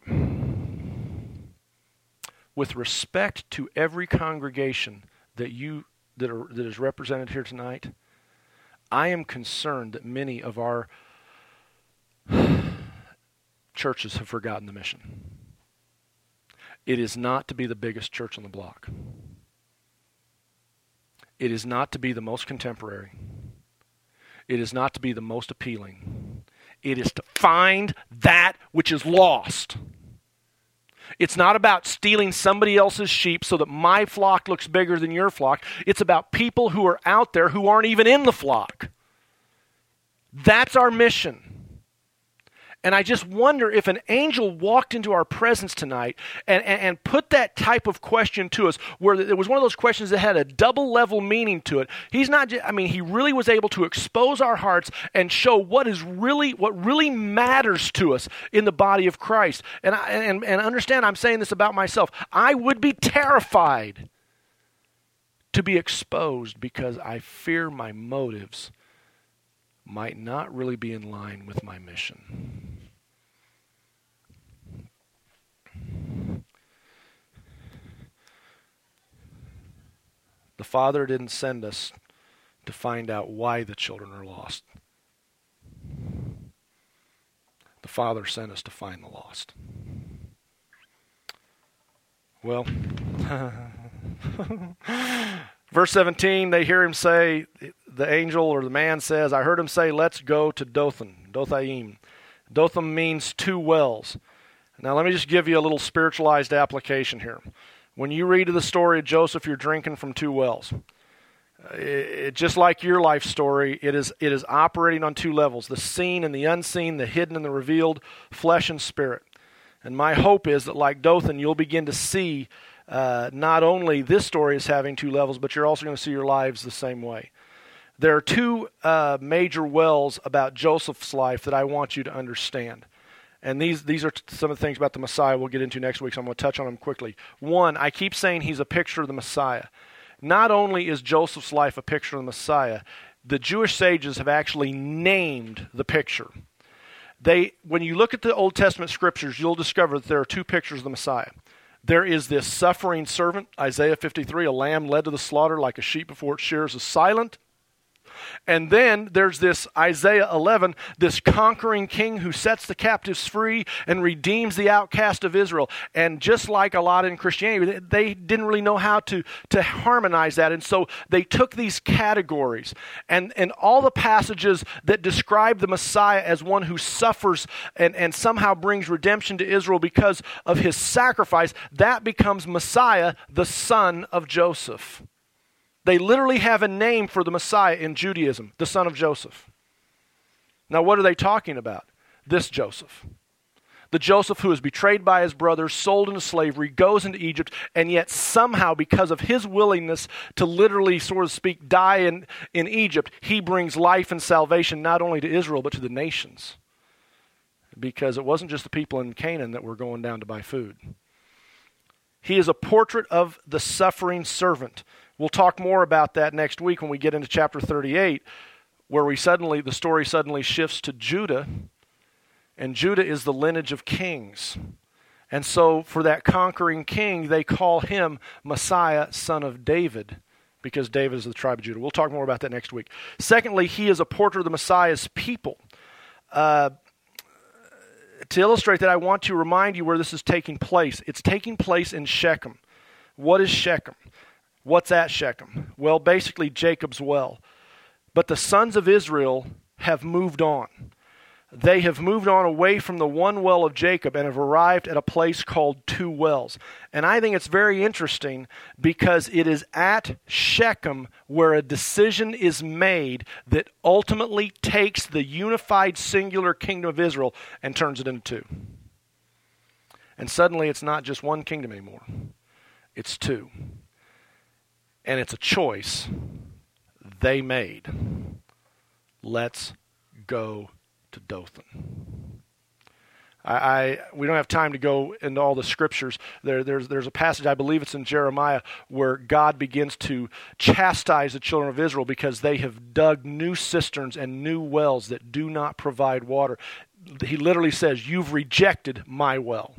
Speaker 1: with respect to every congregation that is represented here tonight, I am concerned that many of our churches have forgotten the mission. It is not to be the biggest church on the block. It is not to be the most contemporary. It is not to be the most appealing. It is to find that which is lost. It's not about stealing somebody else's sheep so that my flock looks bigger than your flock. It's about people who are out there who aren't even in the flock. That's our mission. And I just wonder if an angel walked into our presence tonight and put that type of question to us, where it was one of those questions that had a double level meaning to it. He's not just, he really was able to expose our hearts and show what really matters to us in the body of Christ. And understand, I'm saying this about myself. I would be terrified to be exposed because I fear my motives might not really be in line with my mission. The Father didn't send us to find out why the children are lost. The Father sent us to find the lost. Well, verse 17, they hear him say, the angel or the man says, I heard him say, let's go to Dothan, Dothaim. Dothan means two wells. Now let me just give you a little spiritualized application here. When you read the story of Joseph, you're drinking from two wells. Just like your life story, it is operating on two levels, the seen and the unseen, the hidden and the revealed, flesh and spirit. And my hope is that like Dothan, you'll begin to see not only this story as having two levels, but you're also going to see your lives the same way. There are two major wells about Joseph's life that I want you to understand. And these are some of the things about the Messiah we'll get into next week, so I'm going to touch on them quickly. One, I keep saying he's a picture of the Messiah. Not only is Joseph's life a picture of the Messiah, the Jewish sages have actually named the picture. When you look at the Old Testament scriptures, you'll discover that there are two pictures of the Messiah. There is this suffering servant, Isaiah 53, a lamb led to the slaughter like a sheep before its shearers is silent. And then there's this Isaiah 11, this conquering king who sets the captives free and redeems the outcast of Israel. And just like a lot in Christianity, they didn't really know how to harmonize that. And so they took these categories and all the passages that describe the Messiah as one who suffers and somehow brings redemption to Israel because of his sacrifice, that becomes Messiah, the son of Joseph. They literally have a name for the Messiah in Judaism, the son of Joseph. Now, what are they talking about? This Joseph. The Joseph who is betrayed by his brothers, sold into slavery, goes into Egypt, and yet somehow, because of his willingness to literally, so to speak, die in Egypt, he brings life and salvation not only to Israel, but to the nations. Because it wasn't just the people in Canaan that were going down to buy food. He is a portrait of the suffering servant. We'll talk more about that next week when we get into chapter 38, where the story suddenly shifts to Judah, and Judah is the lineage of kings. And so for that conquering king, they call him Messiah, son of David, because David is the tribe of Judah. We'll talk more about that next week. Secondly, he is a portrait of the Messiah's people. To illustrate that, I want to remind you where this is taking place. It's taking place in Shechem. What is Shechem? What's at Shechem? Well, basically Jacob's well. But the sons of Israel have moved on. They have moved on away from the one well of Jacob and have arrived at a place called Two Wells. And I think it's very interesting because it is at Shechem where a decision is made that ultimately takes the unified singular kingdom of Israel and turns it into two. And suddenly it's not just one kingdom anymore. It's two. And it's a choice they made. Let's go to Dothan. We don't have time to go into all the scriptures. There's a passage, I believe it's in Jeremiah, where God begins to chastise the children of Israel because they have dug new cisterns and new wells that do not provide water. He literally says, "You've rejected my well."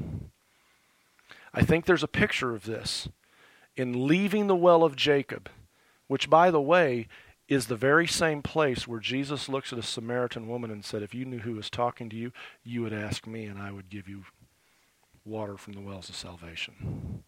Speaker 1: I think there's a picture of this in leaving the well of Jacob, which, by the way, is the very same place where Jesus looks at a Samaritan woman and said, if you knew who was talking to you, you would ask me and I would give you water from the wells of salvation.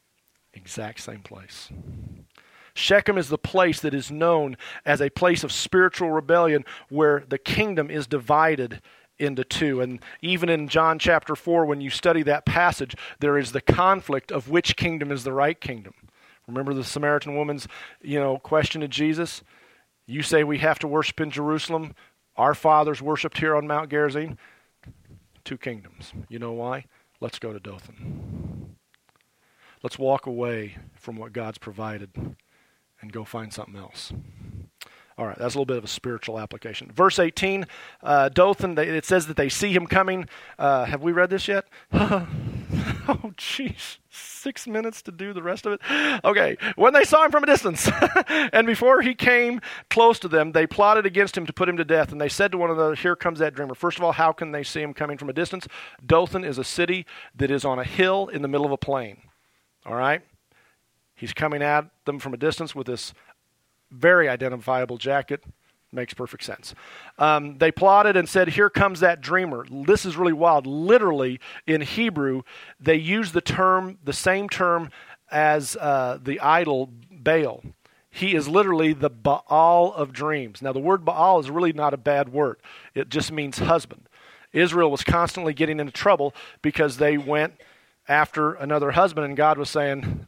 Speaker 1: Exact same place. Shechem is the place that is known as a place of spiritual rebellion where the kingdom is divided into two. And even in John chapter 4, when you study that passage, there is the conflict of which kingdom is the right kingdom. Remember the Samaritan woman's, question to Jesus? You say we have to worship in Jerusalem. Our fathers worshipped here on Mount Gerizim. Two kingdoms. You know why? Let's go to Dothan. Let's walk away from what God's provided and go find something else. All right, that's a little bit of a spiritual application. Verse 18, Dothan, it says that they see him coming. Have we read this yet? Oh, jeez. 6 minutes to do the rest of it? Okay. When they saw him from a distance, and before he came close to them, they plotted against him to put him to death. And they said to one another, here comes that dreamer. First of all, how can they see him coming from a distance? Dothan is a city that is on a hill in the middle of a plain. All right? He's coming at them from a distance with this very identifiable jacket. Makes perfect sense. They plotted and said, here comes that dreamer. This is really wild. Literally, in Hebrew, they use the same term as the idol Baal. He is literally the Baal of dreams. Now, the word Baal is really not a bad word. It just means husband. Israel was constantly getting into trouble because they went after another husband, and God was saying,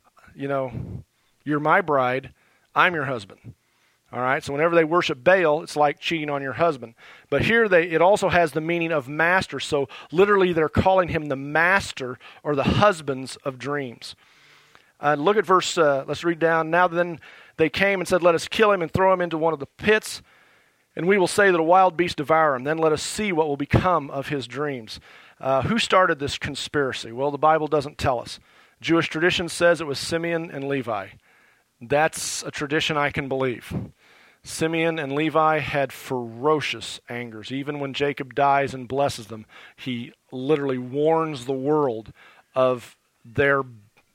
Speaker 1: you're my bride, I'm your husband. All right, so whenever they worship Baal, it's like cheating on your husband. But here it also has the meaning of master. So literally they're calling him the master or the husbands of dreams. Look at verse, let's read down. Now then they came and said, let us kill him and throw him into one of the pits, and we will say that a wild beast devour him. Then let us see what will become of his dreams. Who started this conspiracy? Well, the Bible doesn't tell us. Jewish tradition says it was Simeon and Levi. That's a tradition I can believe. Simeon and Levi had ferocious angers. Even when Jacob dies and blesses them, he literally warns the world of their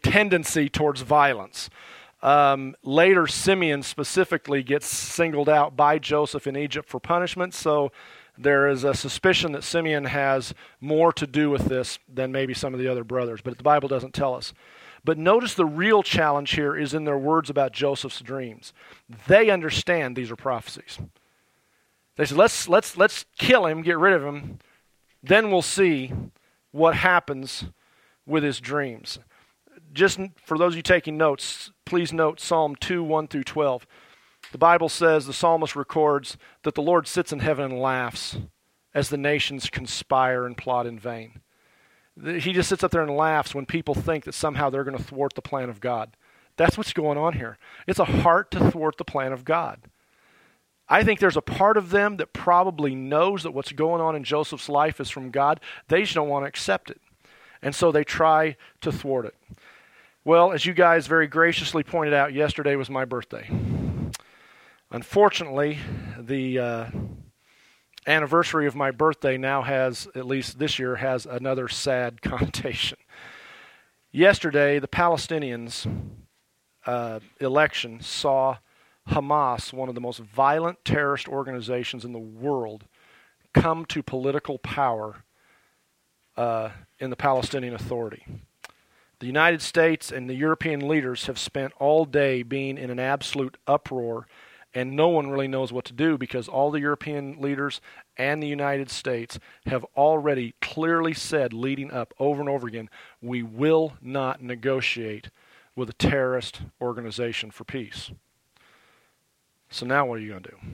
Speaker 1: tendency towards violence. Later, Simeon specifically gets singled out by Joseph in Egypt for punishment, so there is a suspicion that Simeon has more to do with this than maybe some of the other brothers, but the Bible doesn't tell us. But notice the real challenge here is in their words about Joseph's dreams. They understand these are prophecies. They said, let's kill him, get rid of him, then we'll see what happens with his dreams. Just for those of you taking notes, please note Psalm 2, 1 through 12. The Bible says, the psalmist records that the Lord sits in heaven and laughs as the nations conspire and plot in vain. He just sits up there and laughs when people think that somehow they're going to thwart the plan of God. That's what's going on here. It's a heart to thwart the plan of God. I think there's a part of them that probably knows that what's going on in Joseph's life is from God. They just don't want to accept it. And so they try to thwart it. Well, as you guys very graciously pointed out, yesterday was my birthday. Unfortunately, the anniversary of my birthday now has, at least this year, has another sad connotation. Yesterday, the Palestinians' election saw Hamas, one of the most violent terrorist organizations in the world, come to political power in the Palestinian Authority. The United States and the European leaders have spent all day being in an absolute uproar, and no one really knows what to do because all the European leaders and the United States have already clearly said, leading up over and over again, we will not negotiate with a terrorist organization for peace. So now what are you going to do?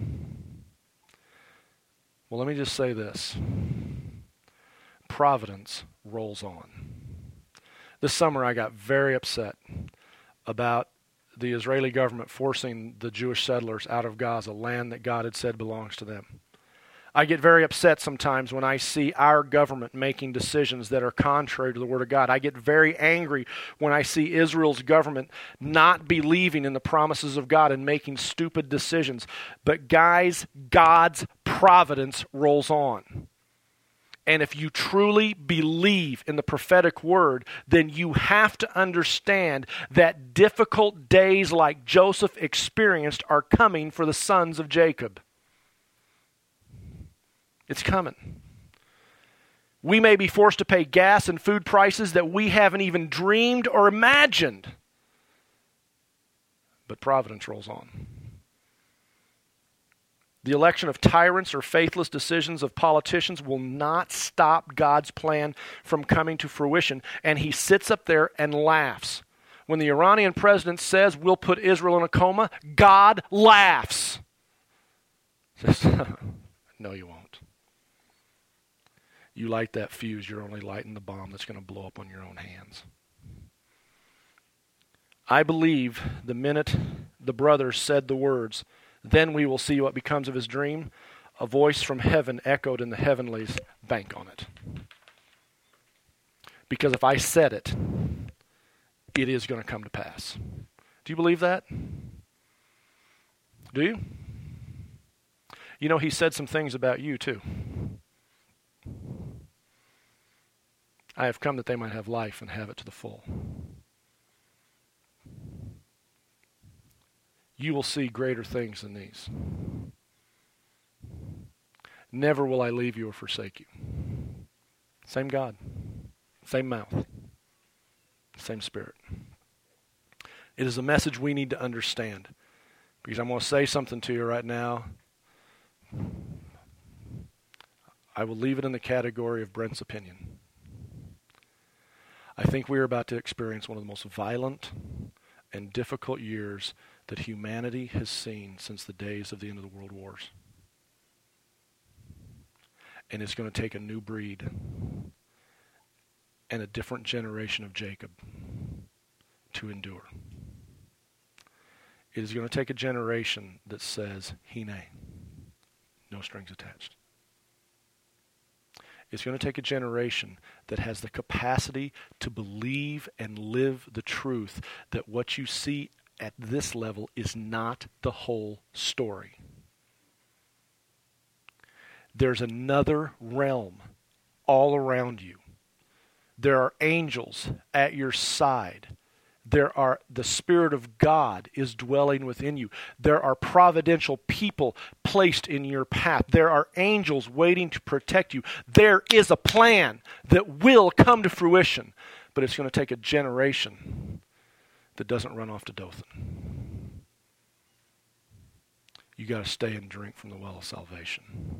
Speaker 1: Well, let me just say this. Providence rolls on. This summer I got very upset about the Israeli government forcing the Jewish settlers out of Gaza, land that God had said belongs to them. I get very upset sometimes when I see our government making decisions that are contrary to the Word of God. I get very angry when I see Israel's government not believing in the promises of God and making stupid decisions. But guys, God's providence rolls on. And if you truly believe in the prophetic word, then you have to understand that difficult days like Joseph experienced are coming for the sons of Jacob. It's coming. We may be forced to pay gas and food prices that we haven't even dreamed or imagined. But providence rolls on. The election of tyrants or faithless decisions of politicians will not stop God's plan from coming to fruition. And he sits up there and laughs. When the Iranian president says we'll put Israel in a coma, God laughs. Says, no, you won't. You light that fuse, you're only lighting the bomb that's going to blow up on your own hands. I believe the minute the brothers said the words, then we will see what becomes of his dream, a voice from heaven echoed in the heavenlies, bank on it. Because if I said it, it is going to come to pass. Do you believe that? Do you? You know, he said some things about you too. I have come that they might have life and have it to the full. You will see greater things than these. Never will I leave you or forsake you. Same God, same mouth, same Spirit. It is a message we need to understand. Because I'm going to say something to you right now. I will leave it in the category of Brent's opinion. I think we are about to experience one of the most violent and difficult years that humanity has seen since the days of the end of the world wars. And it's going to take a new breed and a different generation of Jacob to endure. It is going to take a generation that says, Hine, no strings attached. It's going to take a generation that has the capacity to believe and live the truth that what you see at this level is not the whole story. There's another realm all around you There are angels at your side. The Spirit of God is dwelling within you. There are providential people placed in your path. There are angels waiting to protect you. There is a plan that will come to fruition, but it's going to take a generation that doesn't run off to Dothan. You got to stay and drink from the well of salvation.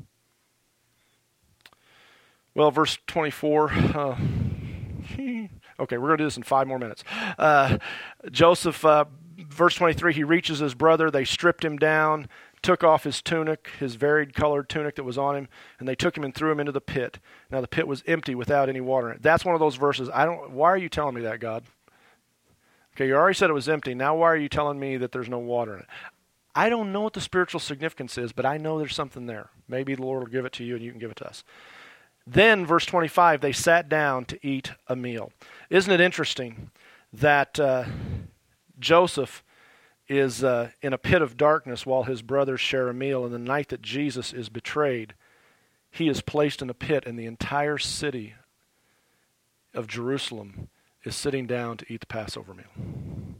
Speaker 1: Well, verse 24. Okay, we're going to do this in 5 more minutes. Joseph, verse 23, he reaches his brother. They stripped him down, took off his tunic, his varied colored tunic that was on him, and they took him and threw him into the pit. Now the pit was empty without any water in it. That's one of those verses. Why are you telling me that, God? Okay, you already said it was empty. Now why are you telling me that there's no water in it? I don't know what the spiritual significance is, but I know there's something there. Maybe the Lord will give it to you and you can give it to us. Then, verse 25, they sat down to eat a meal. Isn't it interesting that Joseph is in a pit of darkness while his brothers share a meal, and the night that Jesus is betrayed, he is placed in a pit, and the entire city of Jerusalem is sitting down to eat the Passover meal.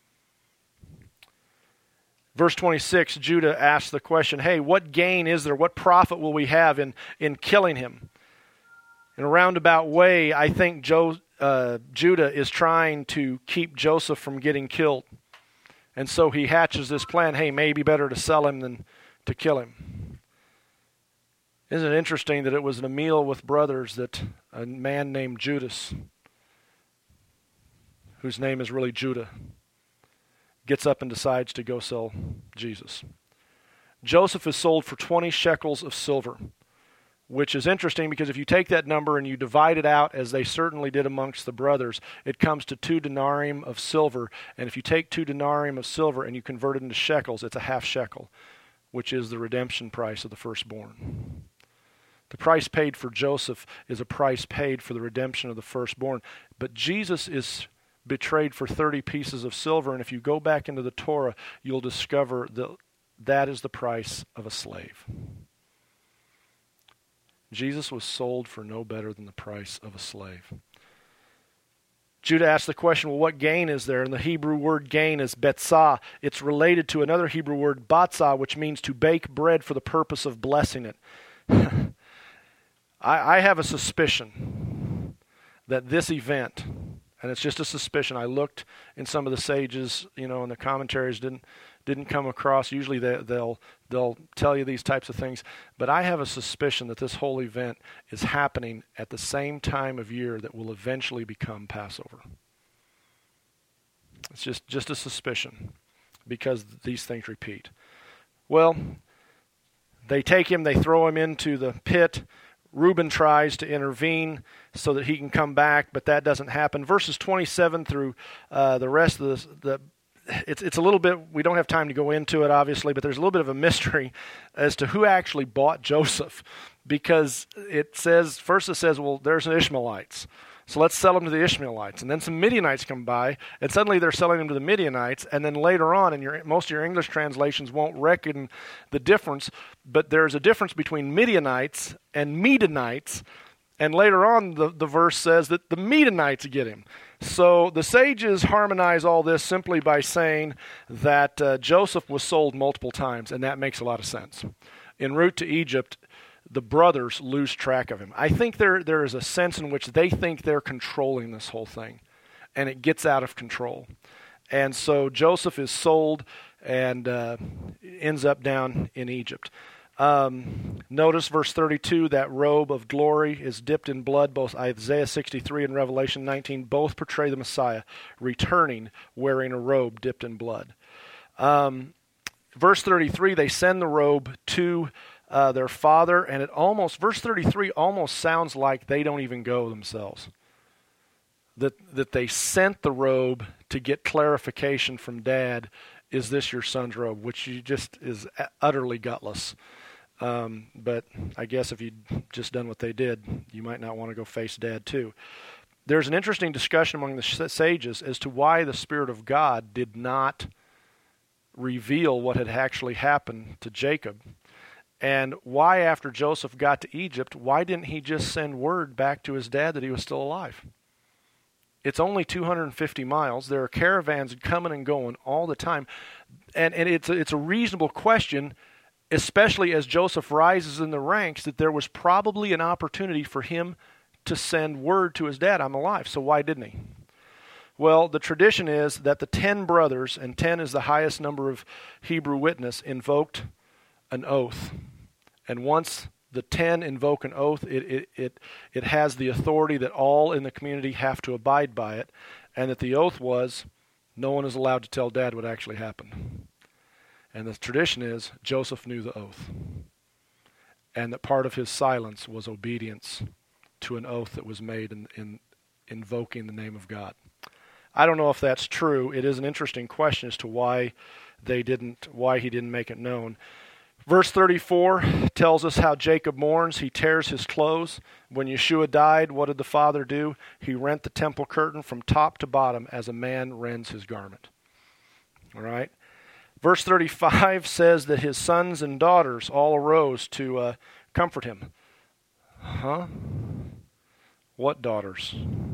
Speaker 1: Verse 26, Judah asks the question, hey, what gain is there? What profit will we have in killing him? In a roundabout way, I think Judah is trying to keep Joseph from getting killed. And so he hatches this plan, hey, maybe better to sell him than to kill him. Isn't it interesting that it was in a meal with brothers that a man named Judas, whose name is really Judah, gets up and decides to go sell Jesus. Joseph is sold for 20 shekels of silver, which is interesting because if you take that number and you divide it out, as they certainly did amongst the brothers, it comes to 2 denarium of silver. And if you take 2 denarium of silver and you convert it into shekels, it's a half shekel, which is the redemption price of the firstborn. The price paid for Joseph is a price paid for the redemption of the firstborn. But Jesus is betrayed for 30 pieces of silver, and if you go back into the Torah, you'll discover that is the price of a slave. Jesus was sold for no better than the price of a slave. Judah asked the question, well, what gain is there? And the Hebrew word gain is betzah. It's related to another Hebrew word, batzah, which means to bake bread for the purpose of blessing it. I have a suspicion that this event, and it's just a suspicion, I looked in some of the sages, and the commentaries didn't come across. Usually they'll tell you these types of things. But I have a suspicion that this whole event is happening at the same time of year that will eventually become Passover. It's just a suspicion because these things repeat. Well, they take him, they throw him into the pit. Reuben tries to intervene so that he can come back, but that doesn't happen. Verses 27 through the rest of it's a little bit, we don't have time to go into it, obviously, but there's a little bit of a mystery as to who actually bought Joseph. Because it says, well, there's some Ishmaelites. So let's sell him to the Ishmaelites. And then some Midianites come by, and suddenly they're selling him to the Midianites. And then later on, and most of your English translations won't reckon the difference, but there's a difference between Midianites and Medanites. And later on, the verse says that the Medanites get him. So the sages harmonize all this simply by saying that Joseph was sold multiple times, and that makes a lot of sense. En route to Egypt, the brothers lose track of him. I think there is a sense in which they think they're controlling this whole thing, and it gets out of control. And so Joseph is sold and ends up down in Egypt. Notice verse 32, that robe of glory is dipped in blood. Both Isaiah 63 and Revelation 19 both portray the Messiah returning wearing a robe dipped in blood. Verse 33, they send the robe to their father, and verse 33 almost sounds like they don't even go themselves. That they sent the robe to get clarification from dad, is this your son's robe? Which just is utterly gutless. But I guess if you'd just done what they did, you might not want to go face dad too. There's an interesting discussion among the sages as to why the Spirit of God did not reveal what had actually happened to Jacob. And why, after Joseph got to Egypt, why didn't he just send word back to his dad that he was still alive? It's only 250 miles. There are caravans coming and going all the time. And it's a reasonable question, especially as Joseph rises in the ranks, that there was probably an opportunity for him to send word to his dad, I'm alive. So why didn't he? Well, the tradition is that the 10 brothers, and 10 is the highest number of Hebrew witness, invoked an oath. And once the 10 invoke an oath, it has the authority that all in the community have to abide by it, and that the oath was, no one is allowed to tell Dad what actually happened. And the tradition is Joseph knew the oath, and that part of his silence was obedience to an oath that was made in invoking the name of God. I don't know if that's true. It is an interesting question as to why he didn't make it known. Verse 34 tells us how Jacob mourns. He tears his clothes. When Yeshua died, what did the father do? He rent the temple curtain from top to bottom as a man rends his garment. All right? Verse 35 says that his sons and daughters all arose to comfort him. Huh? What daughters?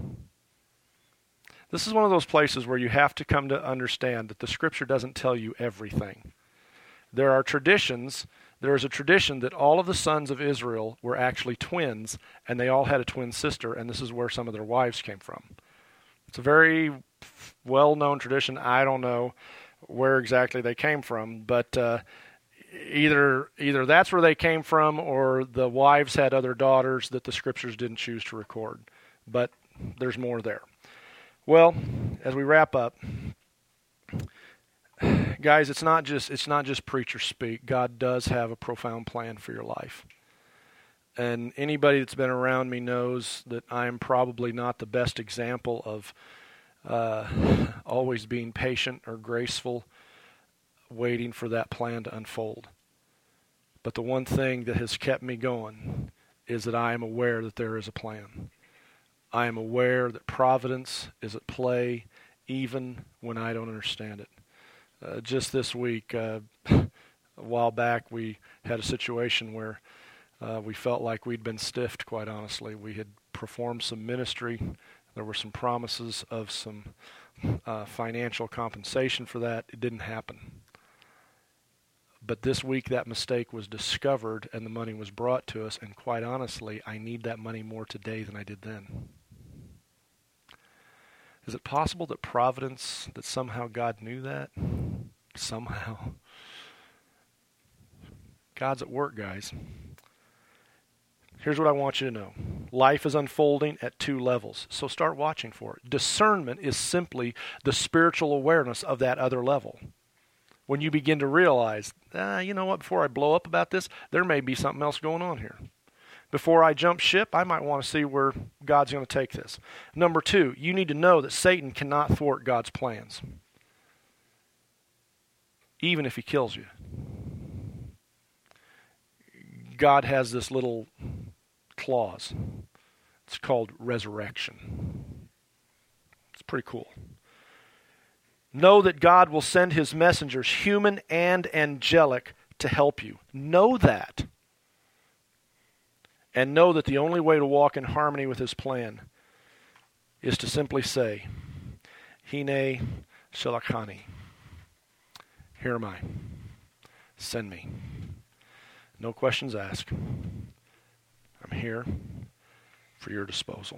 Speaker 1: This is one of those places where you have to come to understand that the Scripture doesn't tell you everything. There are traditions. There is a tradition that all of the sons of Israel were actually twins, and they all had a twin sister, and this is where some of their wives came from. It's a very well-known tradition. I don't know where exactly they came from, but either that's where they came from, or the wives had other daughters that the Scriptures didn't choose to record. But there's more there. Well, as we wrap up, guys, it's not just preacher speak. God does have a profound plan for your life. And anybody that's been around me knows that I am probably not the best example of always being patient or graceful, waiting for that plan to unfold. But the one thing that has kept me going is that I am aware that there is a plan. I am aware that providence is at play even when I don't understand it. Just this week, a while back, we had a situation where we felt like we'd been stiffed, quite honestly. We had performed some ministry. There were some promises of some financial compensation for that. It didn't happen. But this week that mistake was discovered and the money was brought to us, and quite honestly, I need that money more today than I did then. Is it possible that providence, that somehow God knew that? Somehow. God's at work, guys. Here's what I want you to know. Life is unfolding at 2 levels, so start watching for it. Discernment is simply the spiritual awareness of that other level. When you begin to realize, you know what, before I blow up about this, there may be something else going on here. Before I jump ship, I might want to see where God's going to take this. Number 2, you need to know that Satan cannot thwart God's plans, even if he kills you. God has this little clause. It's called resurrection. It's pretty cool. Know that God will send his messengers, human and angelic, to help you. Know that. And know that the only way to walk in harmony with his plan is to simply say, Hine Shalachani. Here am I. Send me. No questions asked. I'm here for your disposal.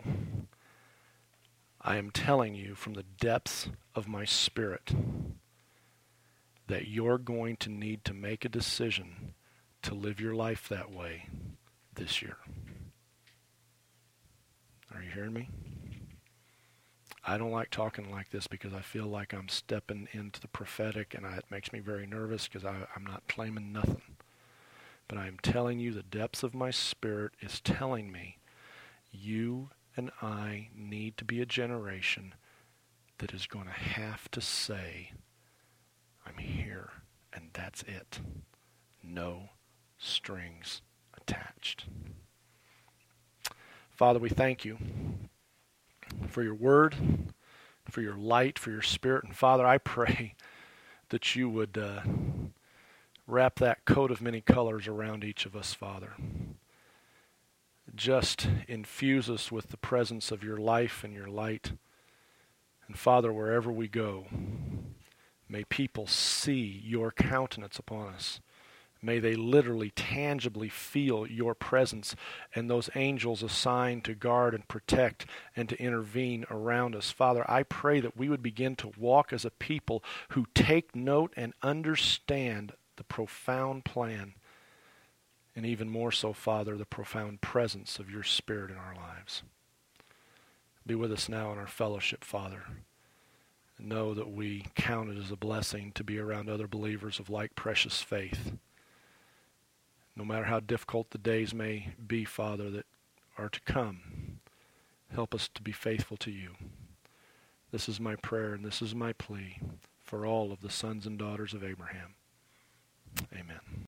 Speaker 1: I am telling you from the depths of my spirit that you're going to need to make a decision to live your life that way this year. Are you hearing me? I don't like talking like this because I feel like I'm stepping into the prophetic, and it makes me very nervous because I'm not claiming nothing. But I'm telling you the depths of my spirit is telling me you and I need to be a generation that is going to have to say, I'm here, and that's it. No strings attached. Father, we thank you for your word, for your light, for your spirit. And Father, I pray that you would wrap that coat of many colors around each of us, Father. Just infuse us with the presence of your life and your light. And Father, wherever we go, may people see your countenance upon us. May they literally, tangibly feel your presence and those angels assigned to guard and protect and to intervene around us. Father, I pray that we would begin to walk as a people who take note and understand the profound plan, and even more so, Father, the profound presence of your Spirit in our lives. Be with us now in our fellowship, Father. And know that we count it as a blessing to be around other believers of like precious faith. No matter how difficult the days may be, Father, that are to come, help us to be faithful to you. This is my prayer and this is my plea for all of the sons and daughters of Abraham. Amen.